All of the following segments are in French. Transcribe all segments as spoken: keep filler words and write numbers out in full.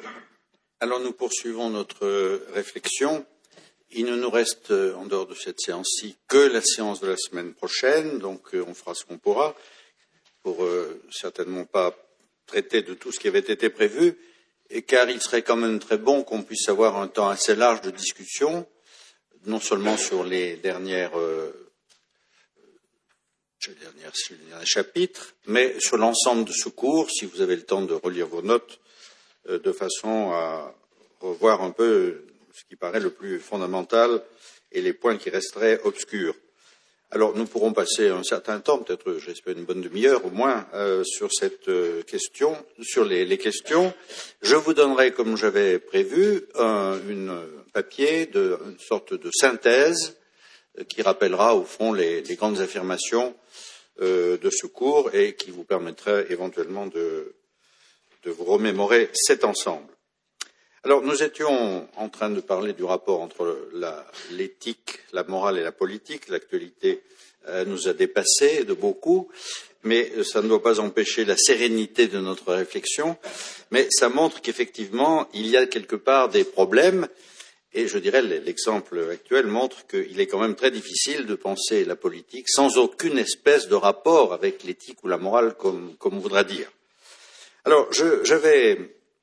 Alors nous poursuivons notre réflexion. Il ne nous reste, en dehors de cette séance-ci, que la séance de la semaine prochaine, donc on fera ce qu'on pourra pour euh, certainement pas traiter de tout ce qui avait été prévu, et car il serait quand même très bon qu'on puisse avoir un temps assez large de discussion, non seulement sur les dernières, euh, les dernières, les derniers chapitres, mais sur l'ensemble de ce cours, si vous avez le temps de relire vos notes, euh, de façon à revoir un peu ce qui paraît le plus fondamental et les points qui resteraient obscurs. Alors, nous pourrons passer un certain temps, peut-être, j'espère, une bonne demi-heure au moins, euh, sur cette euh, question, sur les, les questions. Je vous donnerai, comme j'avais prévu, un une, papier, de, une sorte de synthèse euh, qui rappellera, au fond, les, les grandes affirmations euh, de ce cours et qui vous permettra éventuellement de, de vous remémorer cet ensemble. Alors, nous étions en train de parler du rapport entre l'éthique, la, la morale et la politique. L'actualité euh, nous a dépassés de beaucoup, mais ça ne doit pas empêcher la sérénité de notre réflexion. Mais ça montre qu'effectivement, il y a quelque part des problèmes, et je dirais l'exemple actuel montre qu'il est quand même très difficile de penser la politique sans aucune espèce de rapport avec l'éthique ou la morale, comme, comme on voudra dire. Alors, je, je vais...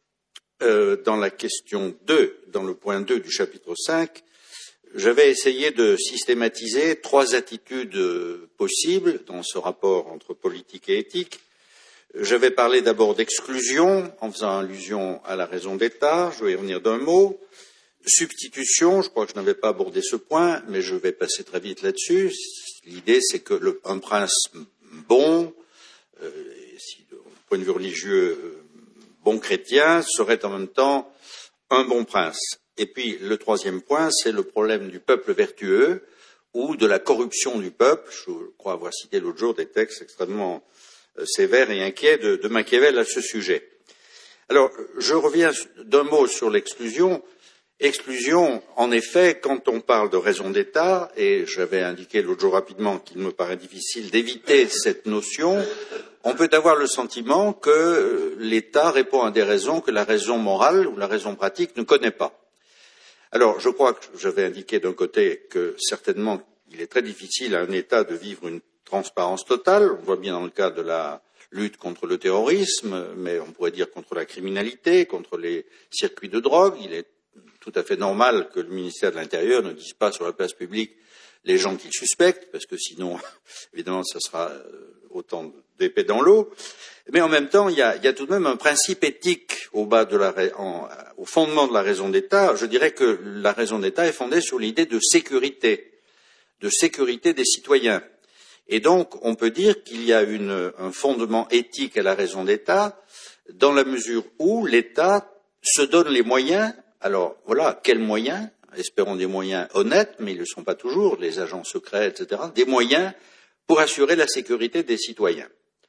Euh, dans la question deux, dans le point deux du chapitre cinq, j'avais essayé de systématiser trois attitudes euh, possibles dans ce rapport entre politique et éthique. J'avais parlé d'abord d'exclusion, en faisant allusion à la raison d'État, je vais y revenir d'un mot. Substitution, je crois que je n'avais pas abordé ce point, mais je vais passer très vite là-dessus. L'idée, c'est que le, un prince bon, euh, si, du point de vue religieux, euh, bon chrétien serait en même temps un bon prince. Et puis le troisième point, c'est le problème du peuple vertueux ou de la corruption du peuple. Je crois avoir cité l'autre jour des textes extrêmement euh, sévères et inquiets de, de Machiavel à ce sujet. Alors, je reviens d'un mot sur l'exclusion. Exclusion, en effet, quand on parle de raison d'État, et j'avais indiqué l'autre jour rapidement qu'il me paraît difficile d'éviter cette notion, on peut avoir le sentiment que l'État répond à des raisons que la raison morale ou la raison pratique ne connaît pas. Alors, je crois que j'avais indiqué d'un côté que certainement il est très difficile à un État de vivre une transparence totale. On voit bien dans le cas de la lutte contre le terrorisme, mais on pourrait dire contre la criminalité, contre les circuits de drogue. Il est tout à fait normal que le ministère de l'Intérieur ne dise pas sur la place publique les gens qu'il suspecte, parce que sinon, évidemment, ça sera autant d'épée dans l'eau. Mais en même temps, il y, a, il y a tout de même un principe éthique au bas de la, en, au fondement de la raison d'État. Je dirais que la raison d'État est fondée sur l'idée de sécurité, de sécurité des citoyens. Et donc, on peut dire qu'il y a une, un fondement éthique à la raison d'État, dans la mesure où l'État se donne les moyens. Alors, voilà, quels moyens? Espérons des moyens honnêtes, mais ils ne le sont pas toujours, les agents secrets, et cetera, des moyens pour assurer la sécurité des citoyens.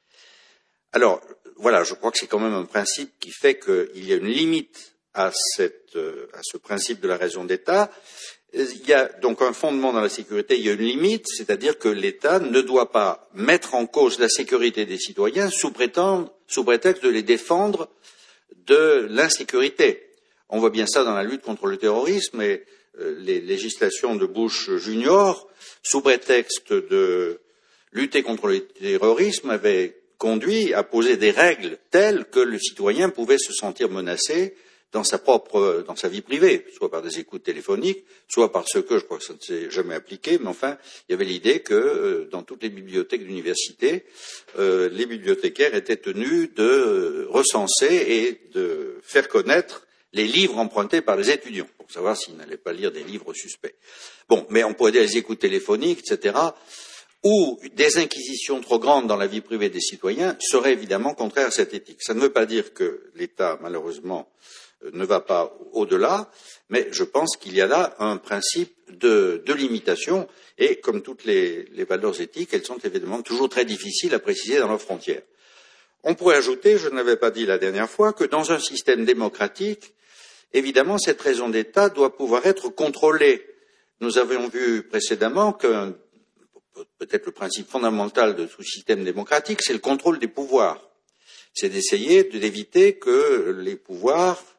Alors, voilà, je crois que c'est quand même un principe qui fait qu'il y a une limite à, cette, à ce principe de la raison d'État. Il y a donc un fondement dans la sécurité, il y a une limite, c'est-à-dire que l'État ne doit pas mettre en cause la sécurité des citoyens sous, sous prétexte de les défendre de l'insécurité. On voit bien ça dans la lutte contre le terrorisme et euh, les législations de Bush junior, sous prétexte de lutter contre le terrorisme, avaient conduit à poser des règles telles que le citoyen pouvait se sentir menacé dans sa propre, dans sa vie privée, soit par des écoutes téléphoniques, soit parce que, je crois que ça ne s'est jamais appliqué, mais enfin, il y avait l'idée que euh, dans toutes les bibliothèques d'université, euh, les bibliothécaires étaient tenus de recenser et de faire connaître les livres empruntés par les étudiants, pour savoir s'ils n'allaient pas lire des livres suspects. Bon, mais on pourrait dire les écoutes téléphoniques, et cetera, ou des inquisitions trop grandes dans la vie privée des citoyens seraient évidemment contraires à cette éthique. Ça ne veut pas dire que l'État, malheureusement, ne va pas au-delà, mais je pense qu'il y a là un principe de, de limitation, et comme toutes les, les valeurs éthiques, elles sont évidemment toujours très difficiles à préciser dans leurs frontières. On pourrait ajouter, je ne l'avais pas dit la dernière fois, que dans un système démocratique, évidemment, cette raison d'État doit pouvoir être contrôlée. Nous avions vu précédemment que peut-être le principe fondamental de tout système démocratique, c'est le contrôle des pouvoirs. C'est d'essayer d'éviter que les pouvoirs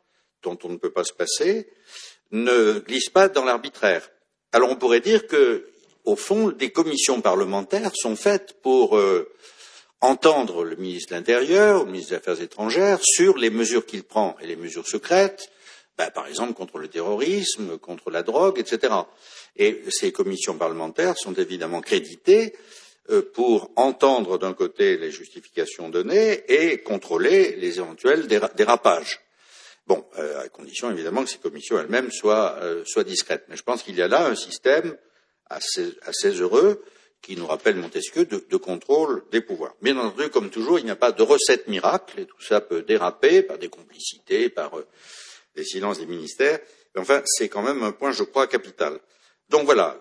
dont on ne peut pas se passer, ne glisse pas dans l'arbitraire. Alors on pourrait dire que, au fond, des commissions parlementaires sont faites pour euh, entendre le ministre de l'Intérieur, le ministre des Affaires étrangères, sur les mesures qu'il prend et les mesures secrètes, ben, par exemple contre le terrorisme, contre la drogue, et cetera. Et ces commissions parlementaires sont évidemment créditées euh, pour entendre d'un côté les justifications données et contrôler les éventuels déra dérapages. Bon, euh, à condition évidemment que ces commissions elles-mêmes soient, euh, soient discrètes. Mais je pense qu'il y a là un système assez, assez heureux qui nous rappelle Montesquieu de, de contrôle des pouvoirs. Bien entendu, comme toujours, il n'y a pas de recette miracle et tout ça peut déraper par des complicités, par euh, les silences des ministères. Mais enfin, c'est quand même un point, je crois, capital. Donc voilà.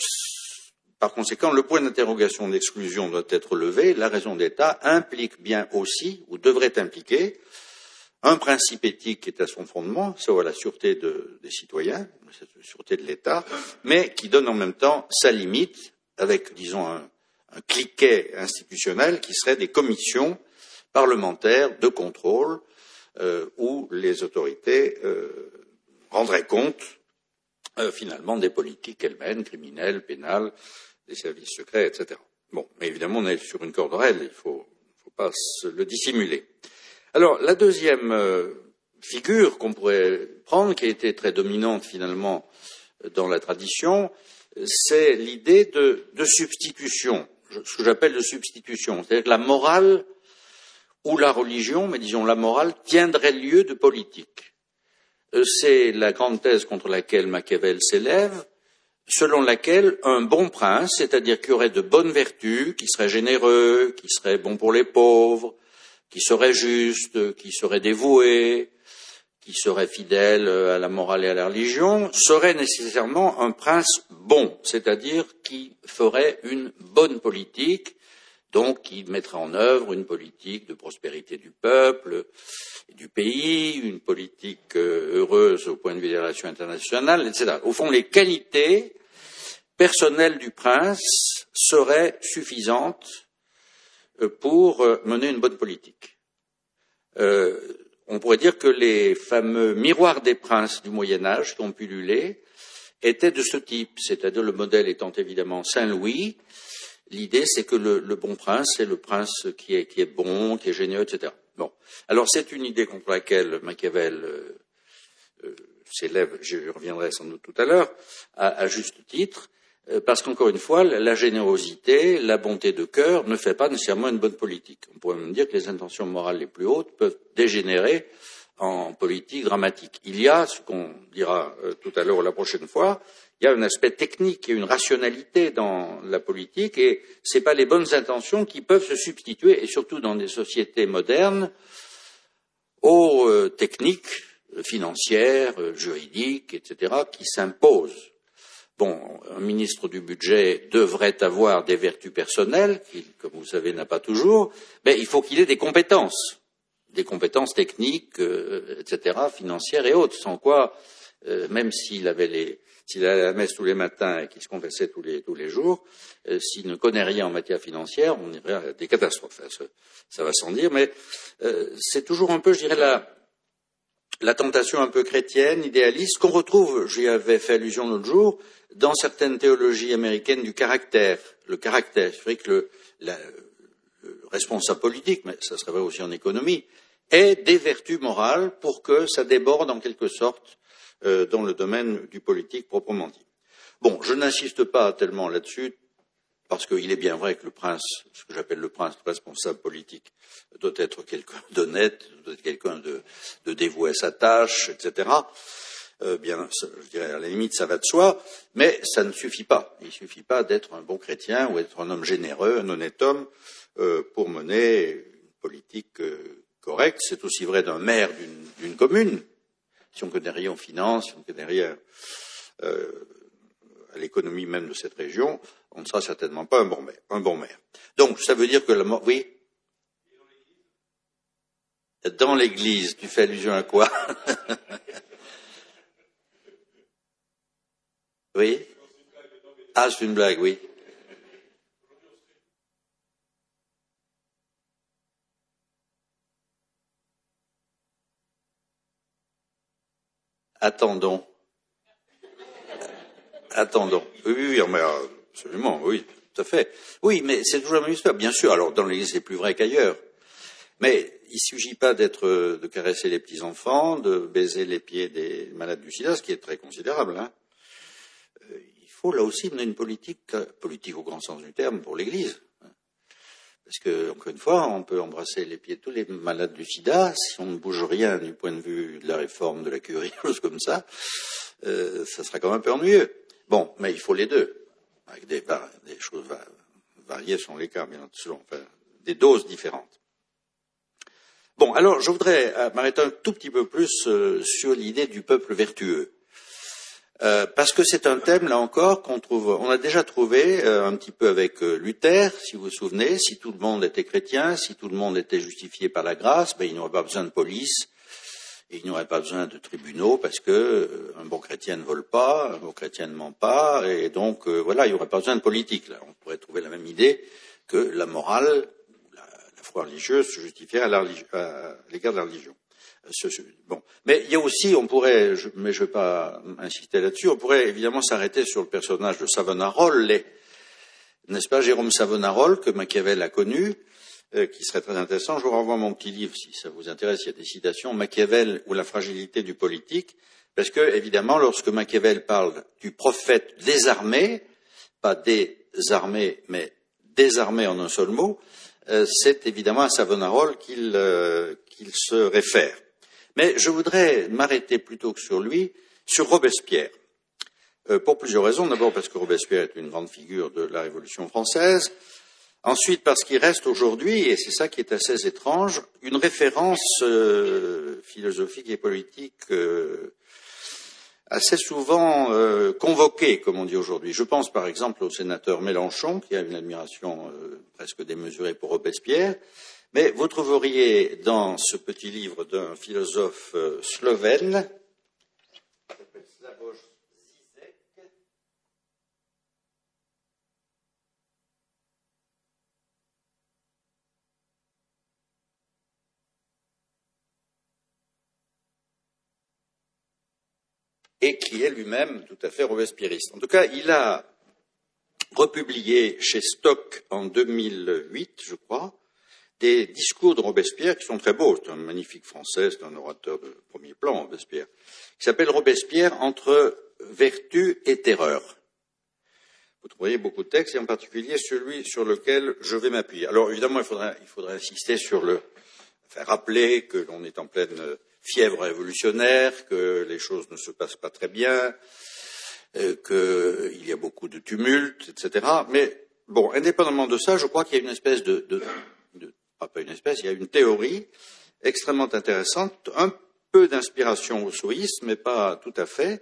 Par conséquent, le point d'interrogation d'exclusion doit être levé. La raison d'État implique bien aussi, ou devrait impliquer, un principe éthique qui est à son fondement, c'est la sûreté de, des citoyens, la sûreté de l'État, mais qui donne en même temps sa limite avec, disons, un, un cliquet institutionnel qui serait des commissions parlementaires de contrôle euh, où les autorités euh, rendraient compte euh, finalement des politiques qu'elles mènent, criminelles, pénales, des services secrets, et cetera. Bon, mais évidemment, on est sur une corde raide, il ne faut, faut pas se le dissimuler. Alors, la deuxième euh, figure qu'on pourrait prendre, qui a été très dominante finalement dans la tradition, c'est l'idée de, de substitution, ce que j'appelle de substitution, c'est-à-dire que la morale ou la religion, mais disons la morale, tiendrait lieu de politique. C'est la grande thèse contre laquelle Machiavel s'élève, selon laquelle un bon prince, c'est-à-dire qu'il y aurait de bonnes vertus, qui serait généreux, qui serait bon pour les pauvres, qui serait juste, qui serait dévoué, qui serait fidèle à la morale et à la religion, serait nécessairement un prince bon, c'est-à-dire qui ferait une bonne politique, donc qui mettrait en œuvre une politique de prospérité du peuple et du pays, une politique heureuse au point de vue des relations internationales, et cetera. Au fond, les qualités personnelles du prince seraient suffisantes pour mener une bonne politique. Euh, on pourrait dire que les fameux miroirs des princes du Moyen Âge qui ont pullulé étaient de ce type, c'est-à-dire le modèle étant évidemment Saint-Louis. L'idée, c'est que le, le bon prince, c'est le prince qui est, qui est bon, qui est généreux, et cetera. Bon, alors c'est une idée contre laquelle Machiavel euh, euh, s'élève, je reviendrai sans doute tout à l'heure, à, à juste titre, euh, parce qu'encore une fois, la, la générosité, la bonté de cœur ne fait pas nécessairement une bonne politique. On pourrait même dire que les intentions morales les plus hautes peuvent dégénérer en politique dramatique. Il y a, ce qu'on dira euh, tout à l'heure ou la prochaine fois, il y a un aspect technique et une rationalité dans la politique, et ce n'est pas les bonnes intentions qui peuvent se substituer, et surtout dans des sociétés modernes, aux euh, techniques financières, euh, juridiques, et cetera, qui s'imposent. Bon, un ministre du budget devrait avoir des vertus personnelles, qu'il, comme vous savez, n'a pas toujours, mais il faut qu'il ait des compétences, des compétences techniques, euh, et cetera, financières et autres, sans quoi, euh, même s'il avait les S'il allait à la messe tous les matins et qu'il se confessait tous les, tous les jours, euh, s'il ne connaît rien en matière financière, on irait à des catastrophes. Ça, ça va sans dire, mais euh, c'est toujours un peu, je dirais, la, la tentation un peu chrétienne, idéaliste, qu'on retrouve, j'y avais fait allusion l'autre jour, dans certaines théologies américaines du caractère. Le caractère, c'est vrai que le, la, le responsable politique, mais ça serait vrai aussi en économie, ait des vertus morales pour que ça déborde en quelque sorte dans le domaine du politique proprement dit. Bon, je n'insiste pas tellement là-dessus, parce qu'il est bien vrai que le prince, ce que j'appelle le prince responsable politique, doit être quelqu'un d'honnête, doit être quelqu'un de, de dévoué à sa tâche, et cetera. Euh, bien, ça, je dirais à la limite, ça va de soi, mais ça ne suffit pas. Il ne suffit pas d'être un bon chrétien ou d'être un homme généreux, un honnête homme, euh, pour mener une politique euh, correcte. C'est aussi vrai d'un maire d'une, d'une commune. Si on ne connaît rien aux finances, si on ne connaît rien euh, à l'économie même de cette région, on ne sera certainement pas un bon maire. Un bon maire. Donc, ça veut dire que la mort... Oui. Dans l'Église, tu fais allusion à quoi? Oui. Ah, c'est une blague, oui. Attendons. Attendons. Oui, oui, mais, euh, absolument, oui, tout à fait. Oui, mais c'est toujours la même histoire, bien sûr. Alors, dans l'Église, c'est plus vrai qu'ailleurs. Mais il ne s'agit pas d'être, de caresser les petits-enfants, de baiser les pieds des malades du sida, ce qui est très considérable. Hein. Euh, il faut là aussi mener une politique, politique au grand sens du terme, pour l'Église. Parce que, encore une fois, on peut embrasser les pieds de tous les malades du sida, si on ne bouge rien du point de vue de la réforme de la curie, chose comme ça, euh, ça sera quand même un peu ennuyeux. Bon, mais il faut les deux, avec des, des choses variées selon les cas, bien selon, enfin, des doses différentes. Bon, alors je voudrais m'arrêter un tout petit peu plus euh, sur l'idée du peuple vertueux. Euh, parce que c'est un thème, là encore, qu'on trouve, on a déjà trouvé euh, un petit peu avec euh, Luther, si vous vous souvenez, si tout le monde était chrétien, si tout le monde était justifié par la grâce, ben, il n'y aurait pas besoin de police, et il n'y aurait pas besoin de tribunaux, parce que euh, un bon chrétien ne vole pas, un bon chrétien ne ment pas, et donc euh, voilà, il n'y aurait pas besoin de politique. Là. On pourrait trouver la même idée que la morale, la, la foi religieuse se justifierait à l'égard de la religion. Bon, mais il y a aussi, on pourrait, je, mais je ne vais pas insister là-dessus, on pourrait évidemment s'arrêter sur le personnage de Savonarola, n'est-ce pas, Jérôme Savonarola, que Machiavel a connu, euh, qui serait très intéressant. Je vous renvoie mon petit livre, si ça vous intéresse, il y a des citations, Machiavel ou la fragilité du politique, parce que, évidemment, lorsque Machiavel parle du prophète désarmé, pas des armées, mais désarmé en un seul mot, euh, c'est évidemment à Savonarola qu'il euh, qu'il se réfère. Mais je voudrais m'arrêter plutôt que sur lui, sur Robespierre, euh, pour plusieurs raisons. D'abord parce que Robespierre est une grande figure de la Révolution française. Ensuite parce qu'il reste aujourd'hui, et c'est ça qui est assez étrange, une référence euh, philosophique et politique euh, assez souvent euh, convoquée, comme on dit aujourd'hui. Je pense par exemple au sénateur Mélenchon, qui a une admiration euh, presque démesurée pour Robespierre. Mais vous trouveriez dans ce petit livre d'un philosophe euh, slovène, qui s'appelle Slavoj Zizek, et qui est lui-même tout à fait robespierriste. En tout cas, il a republié chez Stock en deux mille huit, je crois, des discours de Robespierre qui sont très beaux. C'est un magnifique français, c'est un orateur de premier plan, Robespierre, qui s'appelle Robespierre entre vertu et terreur. Vous trouverez beaucoup de textes, et en particulier celui sur lequel je vais m'appuyer. Alors évidemment, il faudrait, il faudrait insister sur le, enfin, rappeler que l'on est en pleine fièvre révolutionnaire, que les choses ne se passent pas très bien, euh, qu'il y a beaucoup de tumultes, et cetera. Mais bon, indépendamment de ça, je crois qu'il y a une espèce de, de, de pas une espèce, il y a une théorie extrêmement intéressante, un peu d'inspiration rousseauiste, mais pas tout à fait,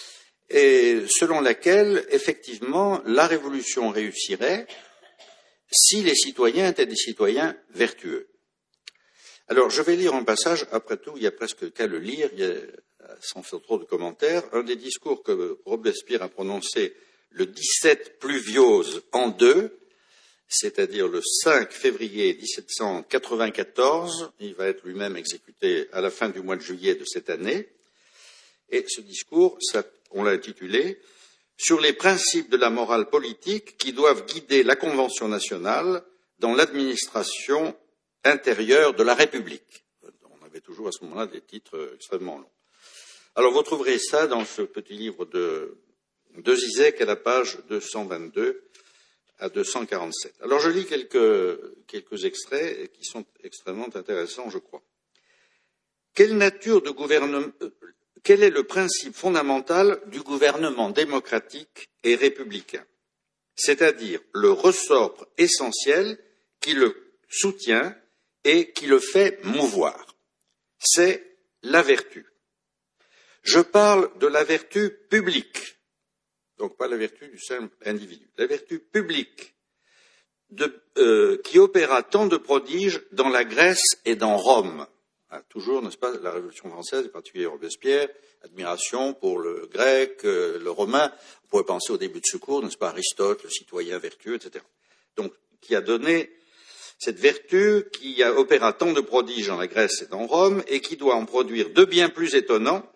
et selon laquelle, effectivement, la révolution réussirait si les citoyens étaient des citoyens vertueux. Alors, je vais lire un passage, après tout, il y a presque qu'à le lire, il y a, sans faire trop de commentaires, un des discours que Robespierre a prononcé le dix-sept pluviose en deux, c'est-à-dire le cinq février mille sept cent quatre-vingt-quatorze, il va être lui-même exécuté à la fin du mois de juillet de cette année, et ce discours, ça, on l'a intitulé « Sur les principes de la morale politique qui doivent guider la Convention nationale dans l'administration intérieure de la République ». On avait toujours à ce moment-là des titres extrêmement longs. Alors vous trouverez ça dans ce petit livre de, de Zizek à la page deux cent vingt-deux à deux cent quarante-sept. Alors je lis quelques, quelques extraits qui sont extrêmement intéressants, je crois. Quelle nature de gouvernement, quel est le principe fondamental du gouvernement démocratique et républicain? C'est-à-dire le ressort essentiel qui le soutient et qui le fait mouvoir. C'est la vertu. Je parle de la vertu publique. Donc pas la vertu du simple individu, la vertu publique de, euh, qui opéra tant de prodiges dans la Grèce et dans Rome. Ah, toujours, n'est-ce pas, la Révolution française, en particulier Robespierre, admiration pour le grec, euh, le romain. On pourrait penser au début de ce cours, n'est-ce pas, Aristote, le citoyen vertueux, et cetera. Donc, qui a donné cette vertu qui a opéra tant de prodiges dans la Grèce et dans Rome et qui doit en produire de bien plus étonnants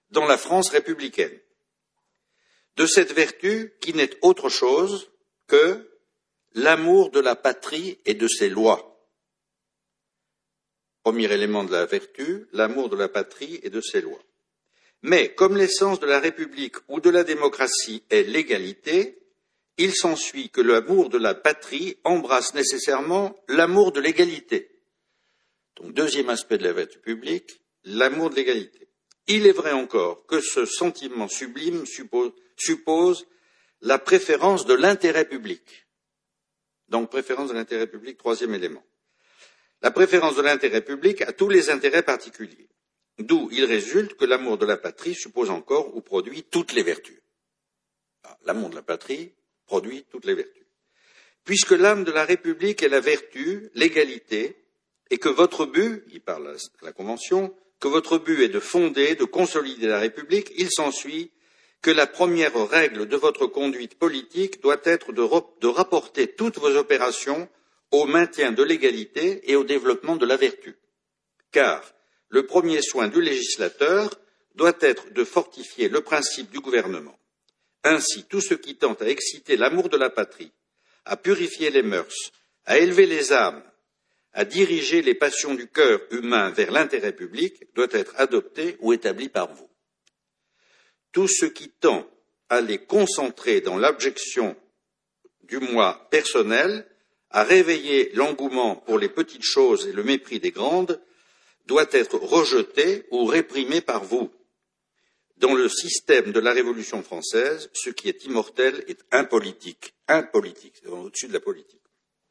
dans la France républicaine, de cette vertu qui n'est autre chose que l'amour de la patrie et de ses lois. Premier élément de la vertu, l'amour de la patrie et de ses lois. Mais comme l'essence de la République ou de la démocratie est l'égalité, il s'ensuit que l'amour de la patrie embrasse nécessairement l'amour de l'égalité. Donc, deuxième aspect de la vertu publique, l'amour de l'égalité. Il est vrai encore que ce sentiment sublime suppose, suppose la préférence de l'intérêt public. Donc, préférence de l'intérêt public, troisième élément. La préférence de l'intérêt public à tous les intérêts particuliers. D'où il résulte que l'amour de la patrie suppose encore ou produit toutes les vertus. Ah, l'amour de la patrie produit toutes les vertus. Puisque l'âme de la République est la vertu, l'égalité, et que votre but, il parle à la Convention, que votre but est de fonder, de consolider la République, il s'ensuit que la première règle de votre conduite politique doit être de, de rapporter toutes vos opérations au maintien de l'égalité et au développement de la vertu. Car le premier soin du législateur doit être de fortifier le principe du gouvernement. Ainsi, tout ce qui tente à exciter l'amour de la patrie, à purifier les mœurs, à élever les âmes, à diriger les passions du cœur humain vers l'intérêt public doit être adopté ou établi par vous. Tout ce qui tend à les concentrer dans l'abjection du moi personnel, à réveiller l'engouement pour les petites choses et le mépris des grandes, doit être rejeté ou réprimé par vous. Dans le système de la Révolution française, ce qui est immortel est impolitique. Impolitique, c'est au-dessus de la politique.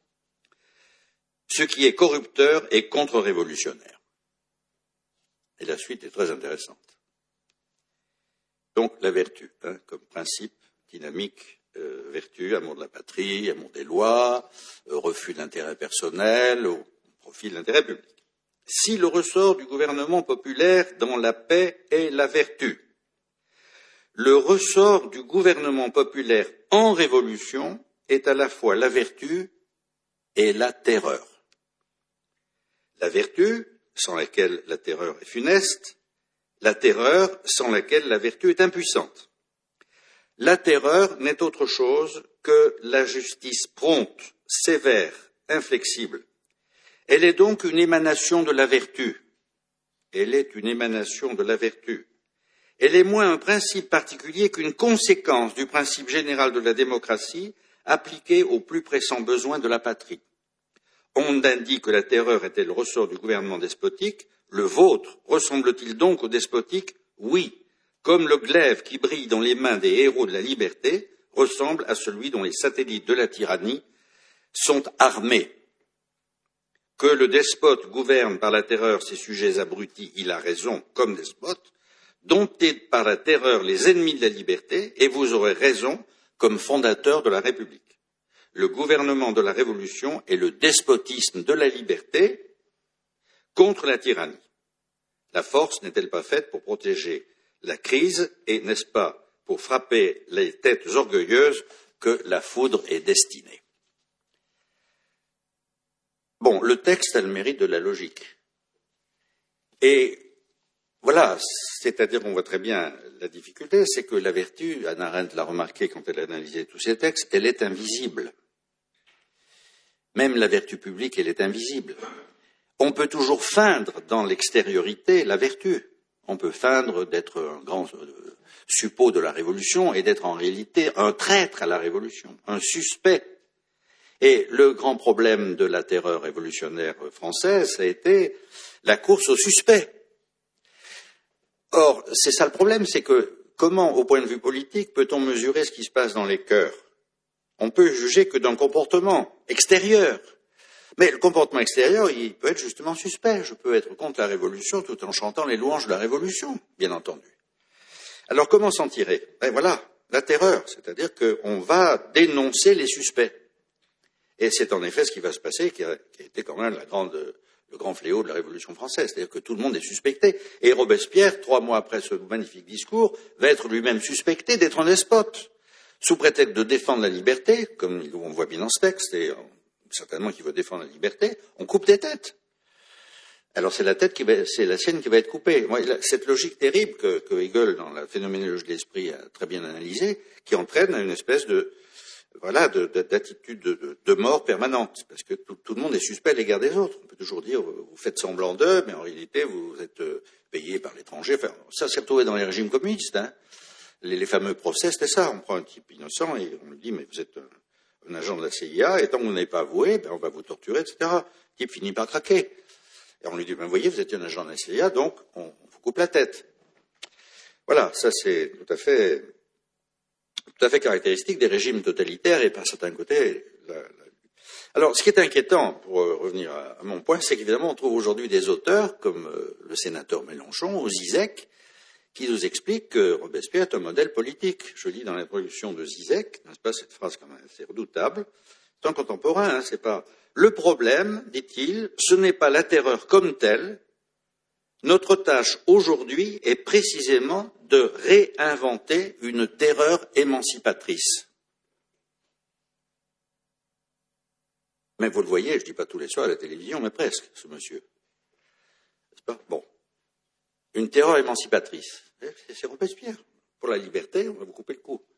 Ce qui est corrupteur est contre-révolutionnaire. Et la suite est très intéressante. Donc, la vertu, hein, comme principe dynamique, euh, vertu, amour de la patrie, amour des lois, euh, refus de l'intérêt personnel au profit de l'intérêt public. Si le ressort du gouvernement populaire dans la paix est la vertu, le ressort du gouvernement populaire en révolution est à la fois la vertu et la terreur. La vertu, sans laquelle la terreur est funeste, la terreur, sans laquelle la vertu est impuissante. La terreur n'est autre chose que la justice prompte, sévère, inflexible. Elle est donc une émanation de la vertu. Elle est une émanation de la vertu. Elle est moins un principe particulier qu'une conséquence du principe général de la démocratie appliqué aux plus pressants besoins de la patrie. On indique que la terreur était le ressort du gouvernement despotique. Le vôtre ressemble-t-il donc au despotique? Oui, comme le glaive qui brille dans les mains des héros de la liberté ressemble à celui dont les satellites de la tyrannie sont armés. Que le despote gouverne par la terreur ses sujets abrutis, il a raison, comme despote. Domptez par la terreur les ennemis de la liberté, et vous aurez raison comme fondateur de la République. Le gouvernement de la Révolution est le despotisme de la liberté contre la tyrannie. La force n'est-elle pas faite pour protéger la crise et n'est-ce pas pour frapper les têtes orgueilleuses que la foudre est destinée? Bon, le texte a le mérite de la logique. Et voilà, c'est-à-dire, on voit très bien la difficulté, c'est que la vertu, Hannah Arendt l'a remarqué quand elle a analysé tous ces textes, elle est invisible. Même la vertu publique, elle est invisible. On peut toujours feindre dans l'extériorité la vertu. On peut feindre d'être un grand euh, suppôt de la Révolution et d'être en réalité un traître à la Révolution, un suspect. Et le grand problème de la terreur révolutionnaire française, ça a été la course au suspect. Or, c'est ça le problème, c'est que comment, au point de vue politique, peut-on mesurer ce qui se passe dans les cœurs? On peut juger que d'un comportement extérieur. Mais le comportement extérieur, il peut être justement suspect. Je peux être contre la Révolution tout en chantant les louanges de la Révolution, bien entendu. Alors, comment s'en tirer? Ben voilà, la terreur, c'est-à-dire qu'on va dénoncer les suspects. Et c'est en effet ce qui va se passer, qui a, qui a été quand même la grande, le grand fléau de la Révolution française, c'est-à-dire que tout le monde est suspecté. Et Robespierre, trois mois après ce magnifique discours, va être lui-même suspecté d'être un despote, sous prétexte de défendre la liberté, comme on voit bien dans ce texte, et certainement qu'il veut défendre la liberté, on coupe des têtes. alors c'est la tête qui va, c'est la sienne qui va être coupée. Moi, cette logique terrible que, que Hegel, dans la phénoménologie de l'esprit, a très bien analysée, qui entraîne une espèce de, voilà, de, de, d'attitude de, de, de mort permanente, parce que tout, tout le monde est suspect à l'égard des autres. On peut toujours dire, vous faites semblant d'eux, mais en réalité, vous êtes payé par l'étranger. Enfin, ça s'est retrouvé dans les régimes communistes, hein. Les, les fameux procès, c'était ça. On prend un type innocent et on lui dit, mais vous êtes un, un agent de la C I A, et tant que vous n'avez pas avoué, ben, on va vous torturer, et cetera. Le type finit par craquer. Et on lui dit, ben, vous voyez, vous êtes un agent de la C I A, donc on, on vous coupe la tête. Voilà, ça c'est tout à fait, tout à fait caractéristique des régimes totalitaires et par certains côtés. La, la... Alors, ce qui est inquiétant, pour euh, revenir à, à mon point, c'est qu'évidemment, on trouve aujourd'hui des auteurs, comme euh, le sénateur Mélenchon, ou Zizek, qui nous explique que Robespierre est un modèle politique. Je lis dans l'introduction de Zizek, n'est-ce pas, cette phrase quand même assez redoutable. C'est un contemporain, hein, c'est pas. Le problème, dit-il, ce n'est pas la terreur comme telle. Notre tâche aujourd'hui est précisément de réinventer une terreur émancipatrice. Mais vous le voyez, je ne dis pas tous les soirs à la télévision, mais presque, ce monsieur. N'est-ce pas ? Bon. Une terreur émancipatrice. C'est Robespierre. Pour la liberté, on va vous couper le cou.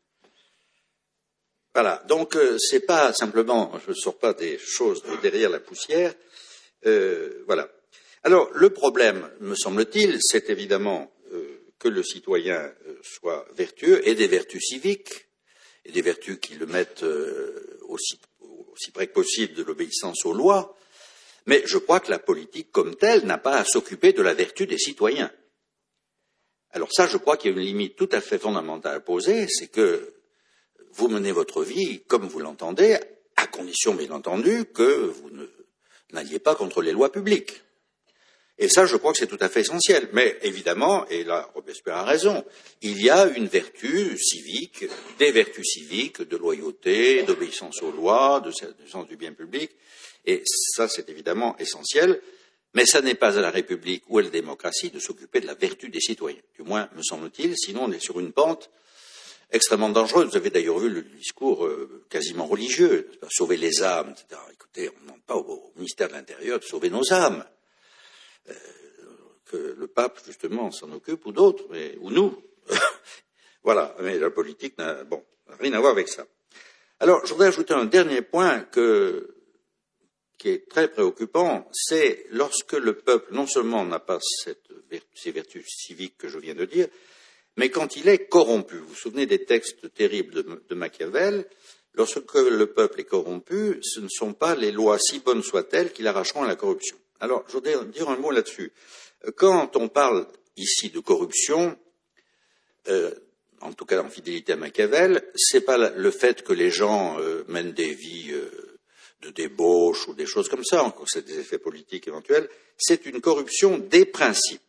Voilà. Donc, euh, c'est pas simplement, je ne sors pas des choses de derrière la poussière. Euh, voilà. Alors, le problème, me semble-t-il, c'est évidemment euh, que le citoyen euh, soit vertueux et des vertus civiques, et des vertus qui le mettent euh, aussi, aussi près que possible de l'obéissance aux lois. Mais je crois que la politique comme telle n'a pas à s'occuper de la vertu des citoyens. Alors ça, je crois qu'il y a une limite tout à fait fondamentale à poser, c'est que vous menez votre vie comme vous l'entendez, à condition, bien entendu, que vous ne, n'alliez pas contre les lois publiques. Et ça, je crois que c'est tout à fait essentiel. Mais évidemment, et là, Robespierre a raison, il y a une vertu civique, des vertus civiques, de loyauté, d'obéissance aux lois, de sens du bien public, et ça, c'est évidemment essentiel. Mais ça n'est pas à la République ou à la démocratie de s'occuper de la vertu des citoyens. Du moins, me semble-t-il, sinon on est sur une pente extrêmement dangereuse. Vous avez d'ailleurs vu le discours euh, quasiment religieux, sauver les âmes, et cetera. Écoutez, on ne demande pas au ministère de l'Intérieur de sauver nos âmes. Euh, que le pape, justement, s'en occupe, ou d'autres, mais, ou nous. Voilà, mais la politique n'a bon, rien à voir avec ça. Alors, je voudrais ajouter un dernier point que qui est très préoccupant, c'est lorsque le peuple, non seulement n'a pas cette vertu, ces vertus civiques que je viens de dire, mais quand il est corrompu. Vous vous souvenez des textes terribles de, de Machiavel, lorsque le peuple est corrompu, ce ne sont pas les lois, si bonnes soient-elles, qui l'arracheront à la corruption. Alors, je voudrais dire un mot là-dessus. Quand on parle ici de corruption, euh, en tout cas en fidélité à Machiavel, c'est pas le fait que les gens euh, mènent des vies euh, de débauche ou des choses comme ça, encore c'est des effets politiques éventuels, c'est une corruption des principes.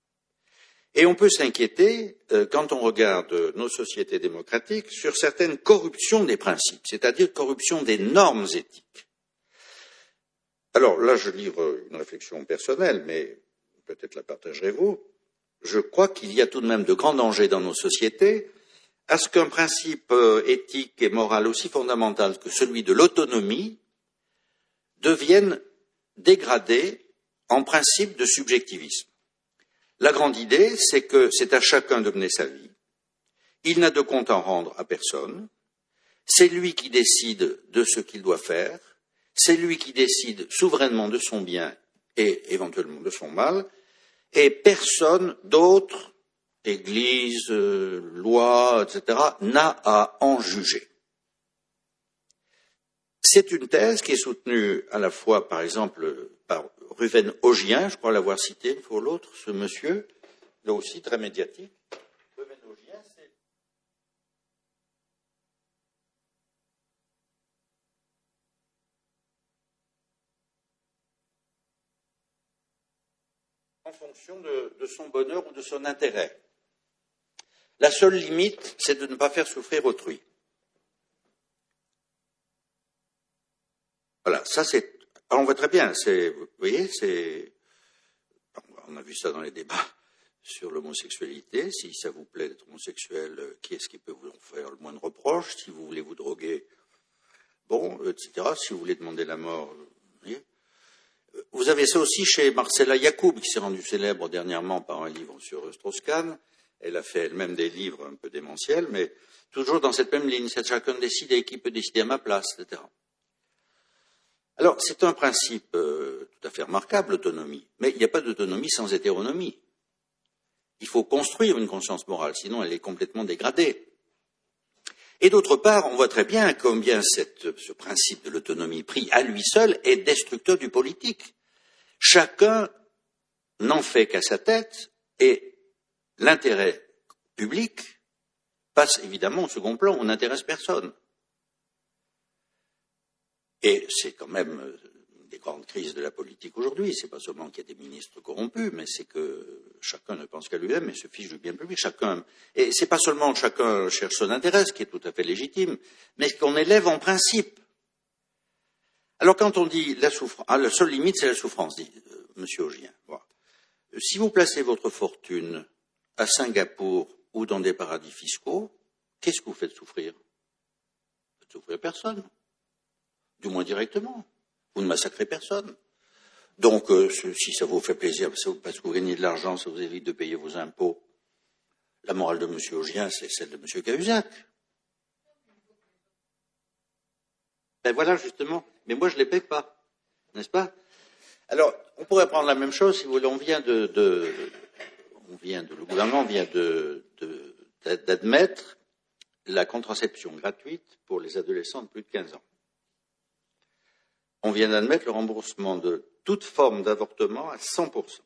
Et on peut s'inquiéter, euh, quand on regarde nos sociétés démocratiques, sur certaines corruptions des principes, c'est-à-dire corruption des normes éthiques. Alors là, je livre une réflexion personnelle, mais peut-être la partagerez-vous. Je crois qu'il y a tout de même de grands dangers dans nos sociétés à ce qu'un principe euh, éthique et moral aussi fondamental que celui de l'autonomie deviennent dégradés en principe de subjectivisme. La grande idée, c'est que c'est à chacun de mener sa vie. Il n'a de compte à rendre à personne. C'est lui qui décide de ce qu'il doit faire. C'est lui qui décide souverainement de son bien et éventuellement de son mal. Et personne d'autre, Église, euh, loi, et cetera, n'a à en juger. C'est une thèse qui est soutenue à la fois, par exemple, par Ruven Augien, je crois l'avoir cité une fois ou l'autre, ce monsieur, là aussi très médiatique. Ruven Augien, c'est en fonction de, de son bonheur ou de son intérêt. La seule limite, c'est de ne pas faire souffrir autrui. Voilà, ça c'est. Alors on voit très bien, c'est, vous voyez, c'est. On a vu ça dans les débats sur l'homosexualité. Si ça vous plaît d'être homosexuel, qui est-ce qui peut vous faire le moins de reproches? Si vous voulez vous droguer, bon, et cetera. Si vous voulez demander la mort, vous voyez. vous avez ça aussi chez Marcella Yacoub, qui s'est rendue célèbre dernièrement par un livre sur Strauss-Kahn. Elle a fait elle-même des livres un peu démentiels, mais toujours dans cette même ligne, c'est chacun décide et qui peut décider à ma place, et cetera. Alors, c'est un principe euh, tout à fait remarquable, l'autonomie, mais il n'y a pas d'autonomie sans hétéronomie. Il faut construire une conscience morale, sinon elle est complètement dégradée. Et d'autre part, on voit très bien combien cette, ce principe de l'autonomie pris à lui seul est destructeur du politique. Chacun n'en fait qu'à sa tête et l'intérêt public passe évidemment au second plan, on n'intéresse personne. Et c'est quand même une des grandes crises de la politique aujourd'hui. C'est pas seulement qu'il y a des ministres corrompus, mais c'est que chacun ne pense qu'à lui-même et se fiche du bien public. Chacun, et c'est pas seulement chacun cherche son intérêt, ce qui est tout à fait légitime, mais qu'on élève en principe. Alors quand on dit la souffrance, ah, la seule limite c'est la souffrance, dit euh, Monsieur Augien. Bon. Si vous placez votre fortune à Singapour ou dans des paradis fiscaux, qu'est-ce que vous faites souffrir? Vous faites souffrir personne. Du moins directement. Vous ne massacrez personne. Donc, euh, si ça vous fait plaisir, parce que vous gagnez de l'argent, ça vous évite de payer vos impôts, la morale de M. Augien, c'est celle de M. Cahuzac. Ben voilà, justement. Mais moi, je ne les paye pas. N'est-ce pas? Alors, on pourrait prendre la même chose, si vous voulez. On vient de, de, on vient de le gouvernement vient de, de, d'admettre la contraception gratuite pour les adolescents de plus de quinze ans. On vient d'admettre le remboursement de toute forme d'avortement à cent pour cent.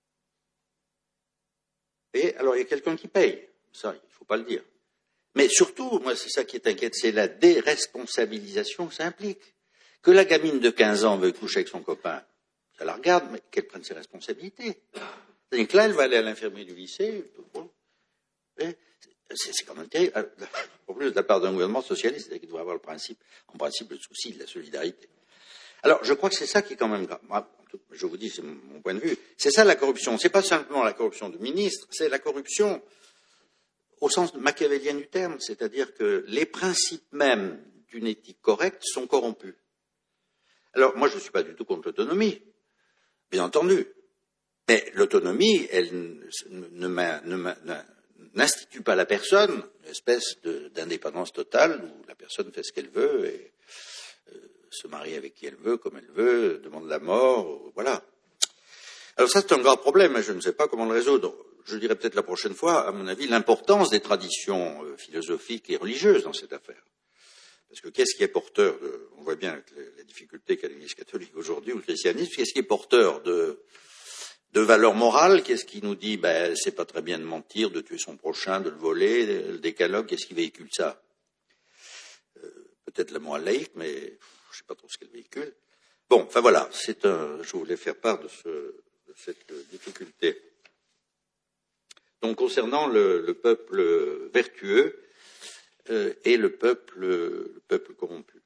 Et alors, il y a quelqu'un qui paye. Ça, il ne faut pas le dire. Mais surtout, moi, c'est ça qui est inquiète, c'est la déresponsabilisation que ça implique. Que la gamine de quinze ans veuille coucher avec son copain, ça la regarde, mais qu'elle prenne ses responsabilités. C'est-à-dire que là, elle va aller à l'infirmerie du lycée. Bon, c'est, c'est quand même terrible. En plus, de la part d'un gouvernement socialiste, c'est-à-dire qu'il doit avoir le principe, en principe, le souci de la solidarité. Alors, je crois que c'est ça qui est quand même grave. Moi, je vous dis, c'est mon point de vue. C'est ça la corruption. C'est pas simplement la corruption de ministres, c'est la corruption au sens machiavélien du terme, c'est-à-dire que les principes mêmes d'une éthique correcte sont corrompus. Alors, moi, je ne suis pas du tout contre l'autonomie, bien entendu. Mais l'autonomie, elle ne, ne, ne, n'institue pas la personne une espèce de, d'indépendance totale où la personne fait ce qu'elle veut et se marie avec qui elle veut, comme elle veut, demande la mort, voilà. Alors ça, c'est un grave problème, et je ne sais pas comment le résoudre. Je dirais peut-être la prochaine fois, à mon avis, l'importance des traditions philosophiques et religieuses dans cette affaire. Parce que qu'est-ce qui est porteur de... On voit bien avec les difficultés qu'a l'Église catholique aujourd'hui, ou le christianisme, qu'est-ce qui est porteur de, de valeurs morales? Qu'est-ce qui nous dit, ben, c'est pas très bien de mentir, de tuer son prochain, de le voler, le décalogue, qu'est-ce qui véhicule ça? euh, Peut-être la morale laïque, mais je ne sais pas trop ce qu'elle véhicule. Bon, enfin voilà, c'est un, je voulais faire part de, ce, de cette difficulté. Donc, concernant le, le peuple vertueux euh, et le peuple, le peuple corrompu.